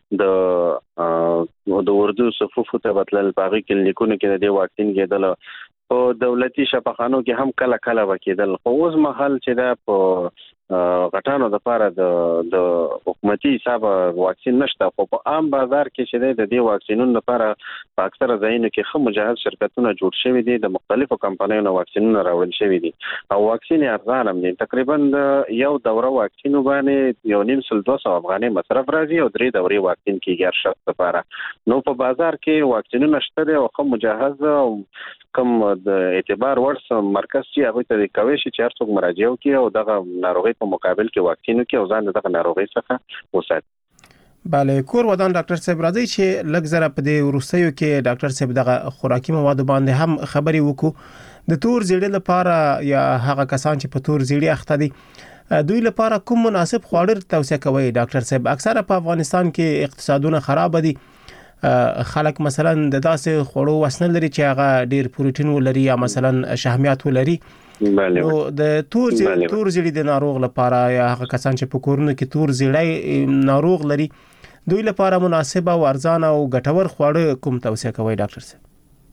د اردو صفوف ته بتلل باغی کلینیکونو کې د دې واکسین کېدل او دولتي شفاخانو کې هم کله کله وکیدل خو اوس مهال چې دا په غټانو د لپاره د حکومتي حساب واکسین نشته خو په عام بازار کې چې د دې واکسینونو لپاره په اکثره ځایونو کې خو مجهز شرکتونه جوړ شوي دي د مختلفو کمپنیونو واکسینونه راوړل شوي دي او واکسین ارزانه دي تقریبا یو دوره واکسین باندې 1.200 افغاني مصرف راځي او 3 دورې واکسین کیږي هر شخص لپاره نو په بازار کې واکسینونه شته او خو مجهز او کوم د اعتبار ورس مرکز چې هغه ته کوي چې هر څوک مراجعه وکړي او دغه ناروغي په مقابل کې واکسین وکړي او ځان دغه ناروغي څخه وساتي. بله کور ودان ډاکټر صاحب راځي چې لږ زره په دې وروستیو کې ډاکټر صاحب دغه خوراکي مواد باندې هم خبري وکړو د تور زیړي لپاره یا هغه کسان چې په تور زیړي اخته دي دوی لپاره کوم مناسب خواړه توصیه کوي ډاکټر صاحب اکثره په افغانستان کې اقتصادونه خراب دي خلک مثلا د داسې خوړو وسنه لري چې هغه ډیر پروتین ولري یا مثلا شحمیات ولري نو د تور زیړي د ناروغ لپاره یا هغه کسان چې په کورونو کې تور زیړی ناروغ لري دوی لپاره مناسب او ارزانه او ګټور خواړه کوم توصیه کوي ډاکټر صاحب؟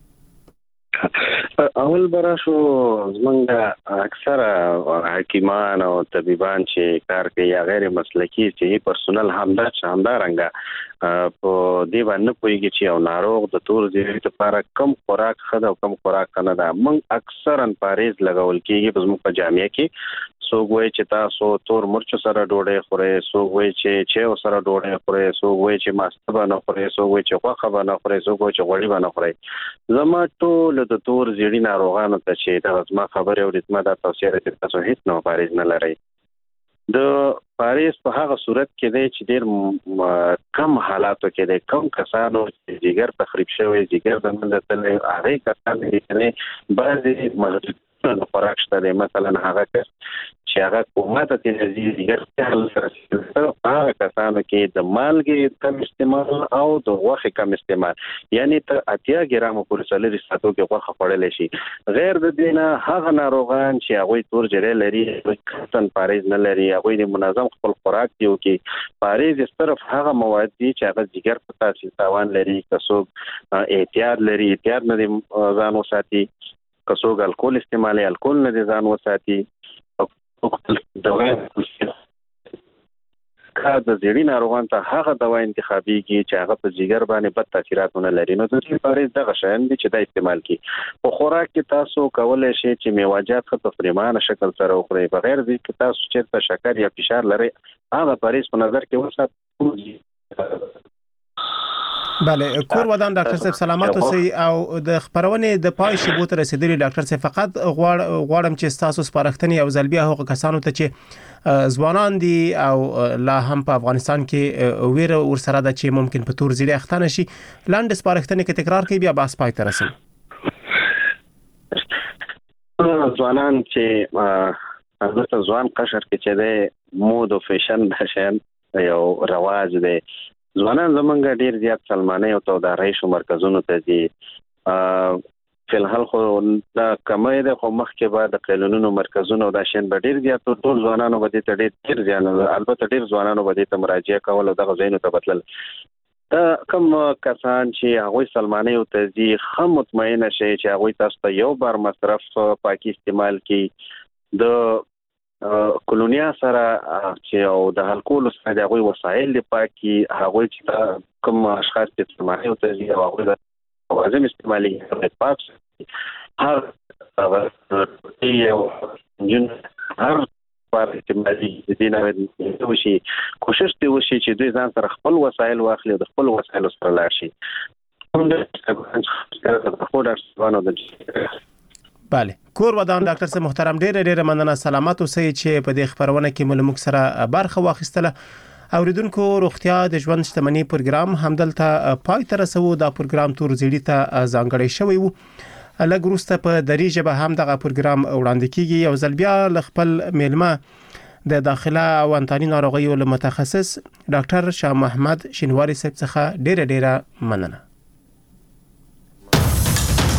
اول براشو زمونږ اکثره حکیمان او طبيبان چې کار کوي یا غیر مسلکی چې پرسونل همدارنګه په دې باندې پوهیږي چې یو ناروغ د تور زیړي لپاره کم خوراک خد او کم خوراک نه ده موږ اکثرا پاریز لګول کیږي په زموږ په جامعه کې څوک وایي چې تاسو تور مرچ سره ډوډۍ خورئ څوک وایي چې سره ډوډۍ خورئ څوک وایي چې ماسته باندې خورئ څوک وایي چې غوښه باندې خورئ څوک وایي چې غوړي باندې خورئ زما ټول د تور زیړي ناروغانو ته چې دا زما خبره او ریتمه دا توصیه لري تاسو هیڅ نو پاریز نه لرئ د پاریز په هغه صورت کې دی چې ډېر کم حالاتو کې دی کم کسانو چې جګر تخریب شوی جګر د منځ ته هغه کسان دي بعضي محدود خوراک شته مثلا هغه چې هغه کومه ته نزدې دیګر سره هغه کسانو کې د مالګې کم استعمال او د غوښې کم استعمال یعنی ته 80 ګرام پورې سالري ساتو کې غوښه خوړل شي غیر د دینه هغه ناروغان چې هغه تور جړې لري کتن پاریز نه لري هغه د منظم خپل خوراک دیو کې پاریز اس طرف هغه مواد دي چې هغه دیګر په تاسو تاوان لري کسو احتیاط لري احتیاط نه ځان وساتي کسو الکول استعمالي الکول نه ځان وساتي دوا کا د زیړی ناروغان ته هغه دوا انتخابيږي چې هغه په جګر باندې بد تاثیراتونه لري نو د دې لپاره دغه شیان دي چې د استعمال کی په خوراک کې تاسو کولای شئ چې میوه‌جات په پریمانه شکل سره وخورئ بغیر دې چې تاسو چې شکر یا فشار لري هغه پریز په نظر کې وساتئ. بله کور ودان ډاکټر صاحب سلامات اوسئ او د خبرونې د پای شیبو ته رسیدلی ډاکټر صاحب فقط غواړم چې تاسو سپارښتنې او ځلبیا هغه کسانو ته چې ځوانان دي او لا هم په افغانستان کې ویره ورسره ده چې ممکن په تور زیړي اخته نشي لاندې سپارښتنې کې تکرار کوي بیا بحث پای ته رسوي. ځوانان چې البته ځوان قشر کې چې د مود او فیشن د شین یو رواج دی ځوانان زمونږ ډیر زیات سلمانه او تودارۍ شو مرکزونو ته دي فلحال خو دا کمای ده خو مخکې بعد د قانونونو مرکزونو د شین ډیر زیات ټول ځوانانو باندې ته ډیر ځان البته ډیر ځوانانو باندې ته مراجعه کول او دغه زینو ته بتلل دا کوم کسان چې هغه سلمانه او تزي خم مطمئن شي چې هغه تاسو ته یو بار مصرف پاکي استعمال کی د کولونیا سره چې او د الکول سره د هغه وسایل د پاکي هغه چې کوم اشخاص چې سلمانه او تزي او هغه لازم استعمالي پاک هر یو جن هر پر احتمالي دینه وشي کوشش دی وشي چې دوی ځان سره خپل وسایل واخلي او خپل وسایل سره لاړ شي. بله کور ودان ډاکټر صاحب محترم ډېر مننه سلامات اوسئ چې په دې خبرونه کې ملموک سره برخه واخیستله. اوریدونکو روغتیا د ژوند شتمنۍ پروګرام همدلته پای ته رسو. دا پروګرام تور زیړی ته ځانګړی شوی وو. لږ وروسته په دري ژبه هم دغه پروګرام وړاندې کیږي. یو ځل بیا خپل میلمه د داخله او انتاني ناروغیو متخصص ډاکټر شاه محمد شینواری صاحب څخه ډېر مننه.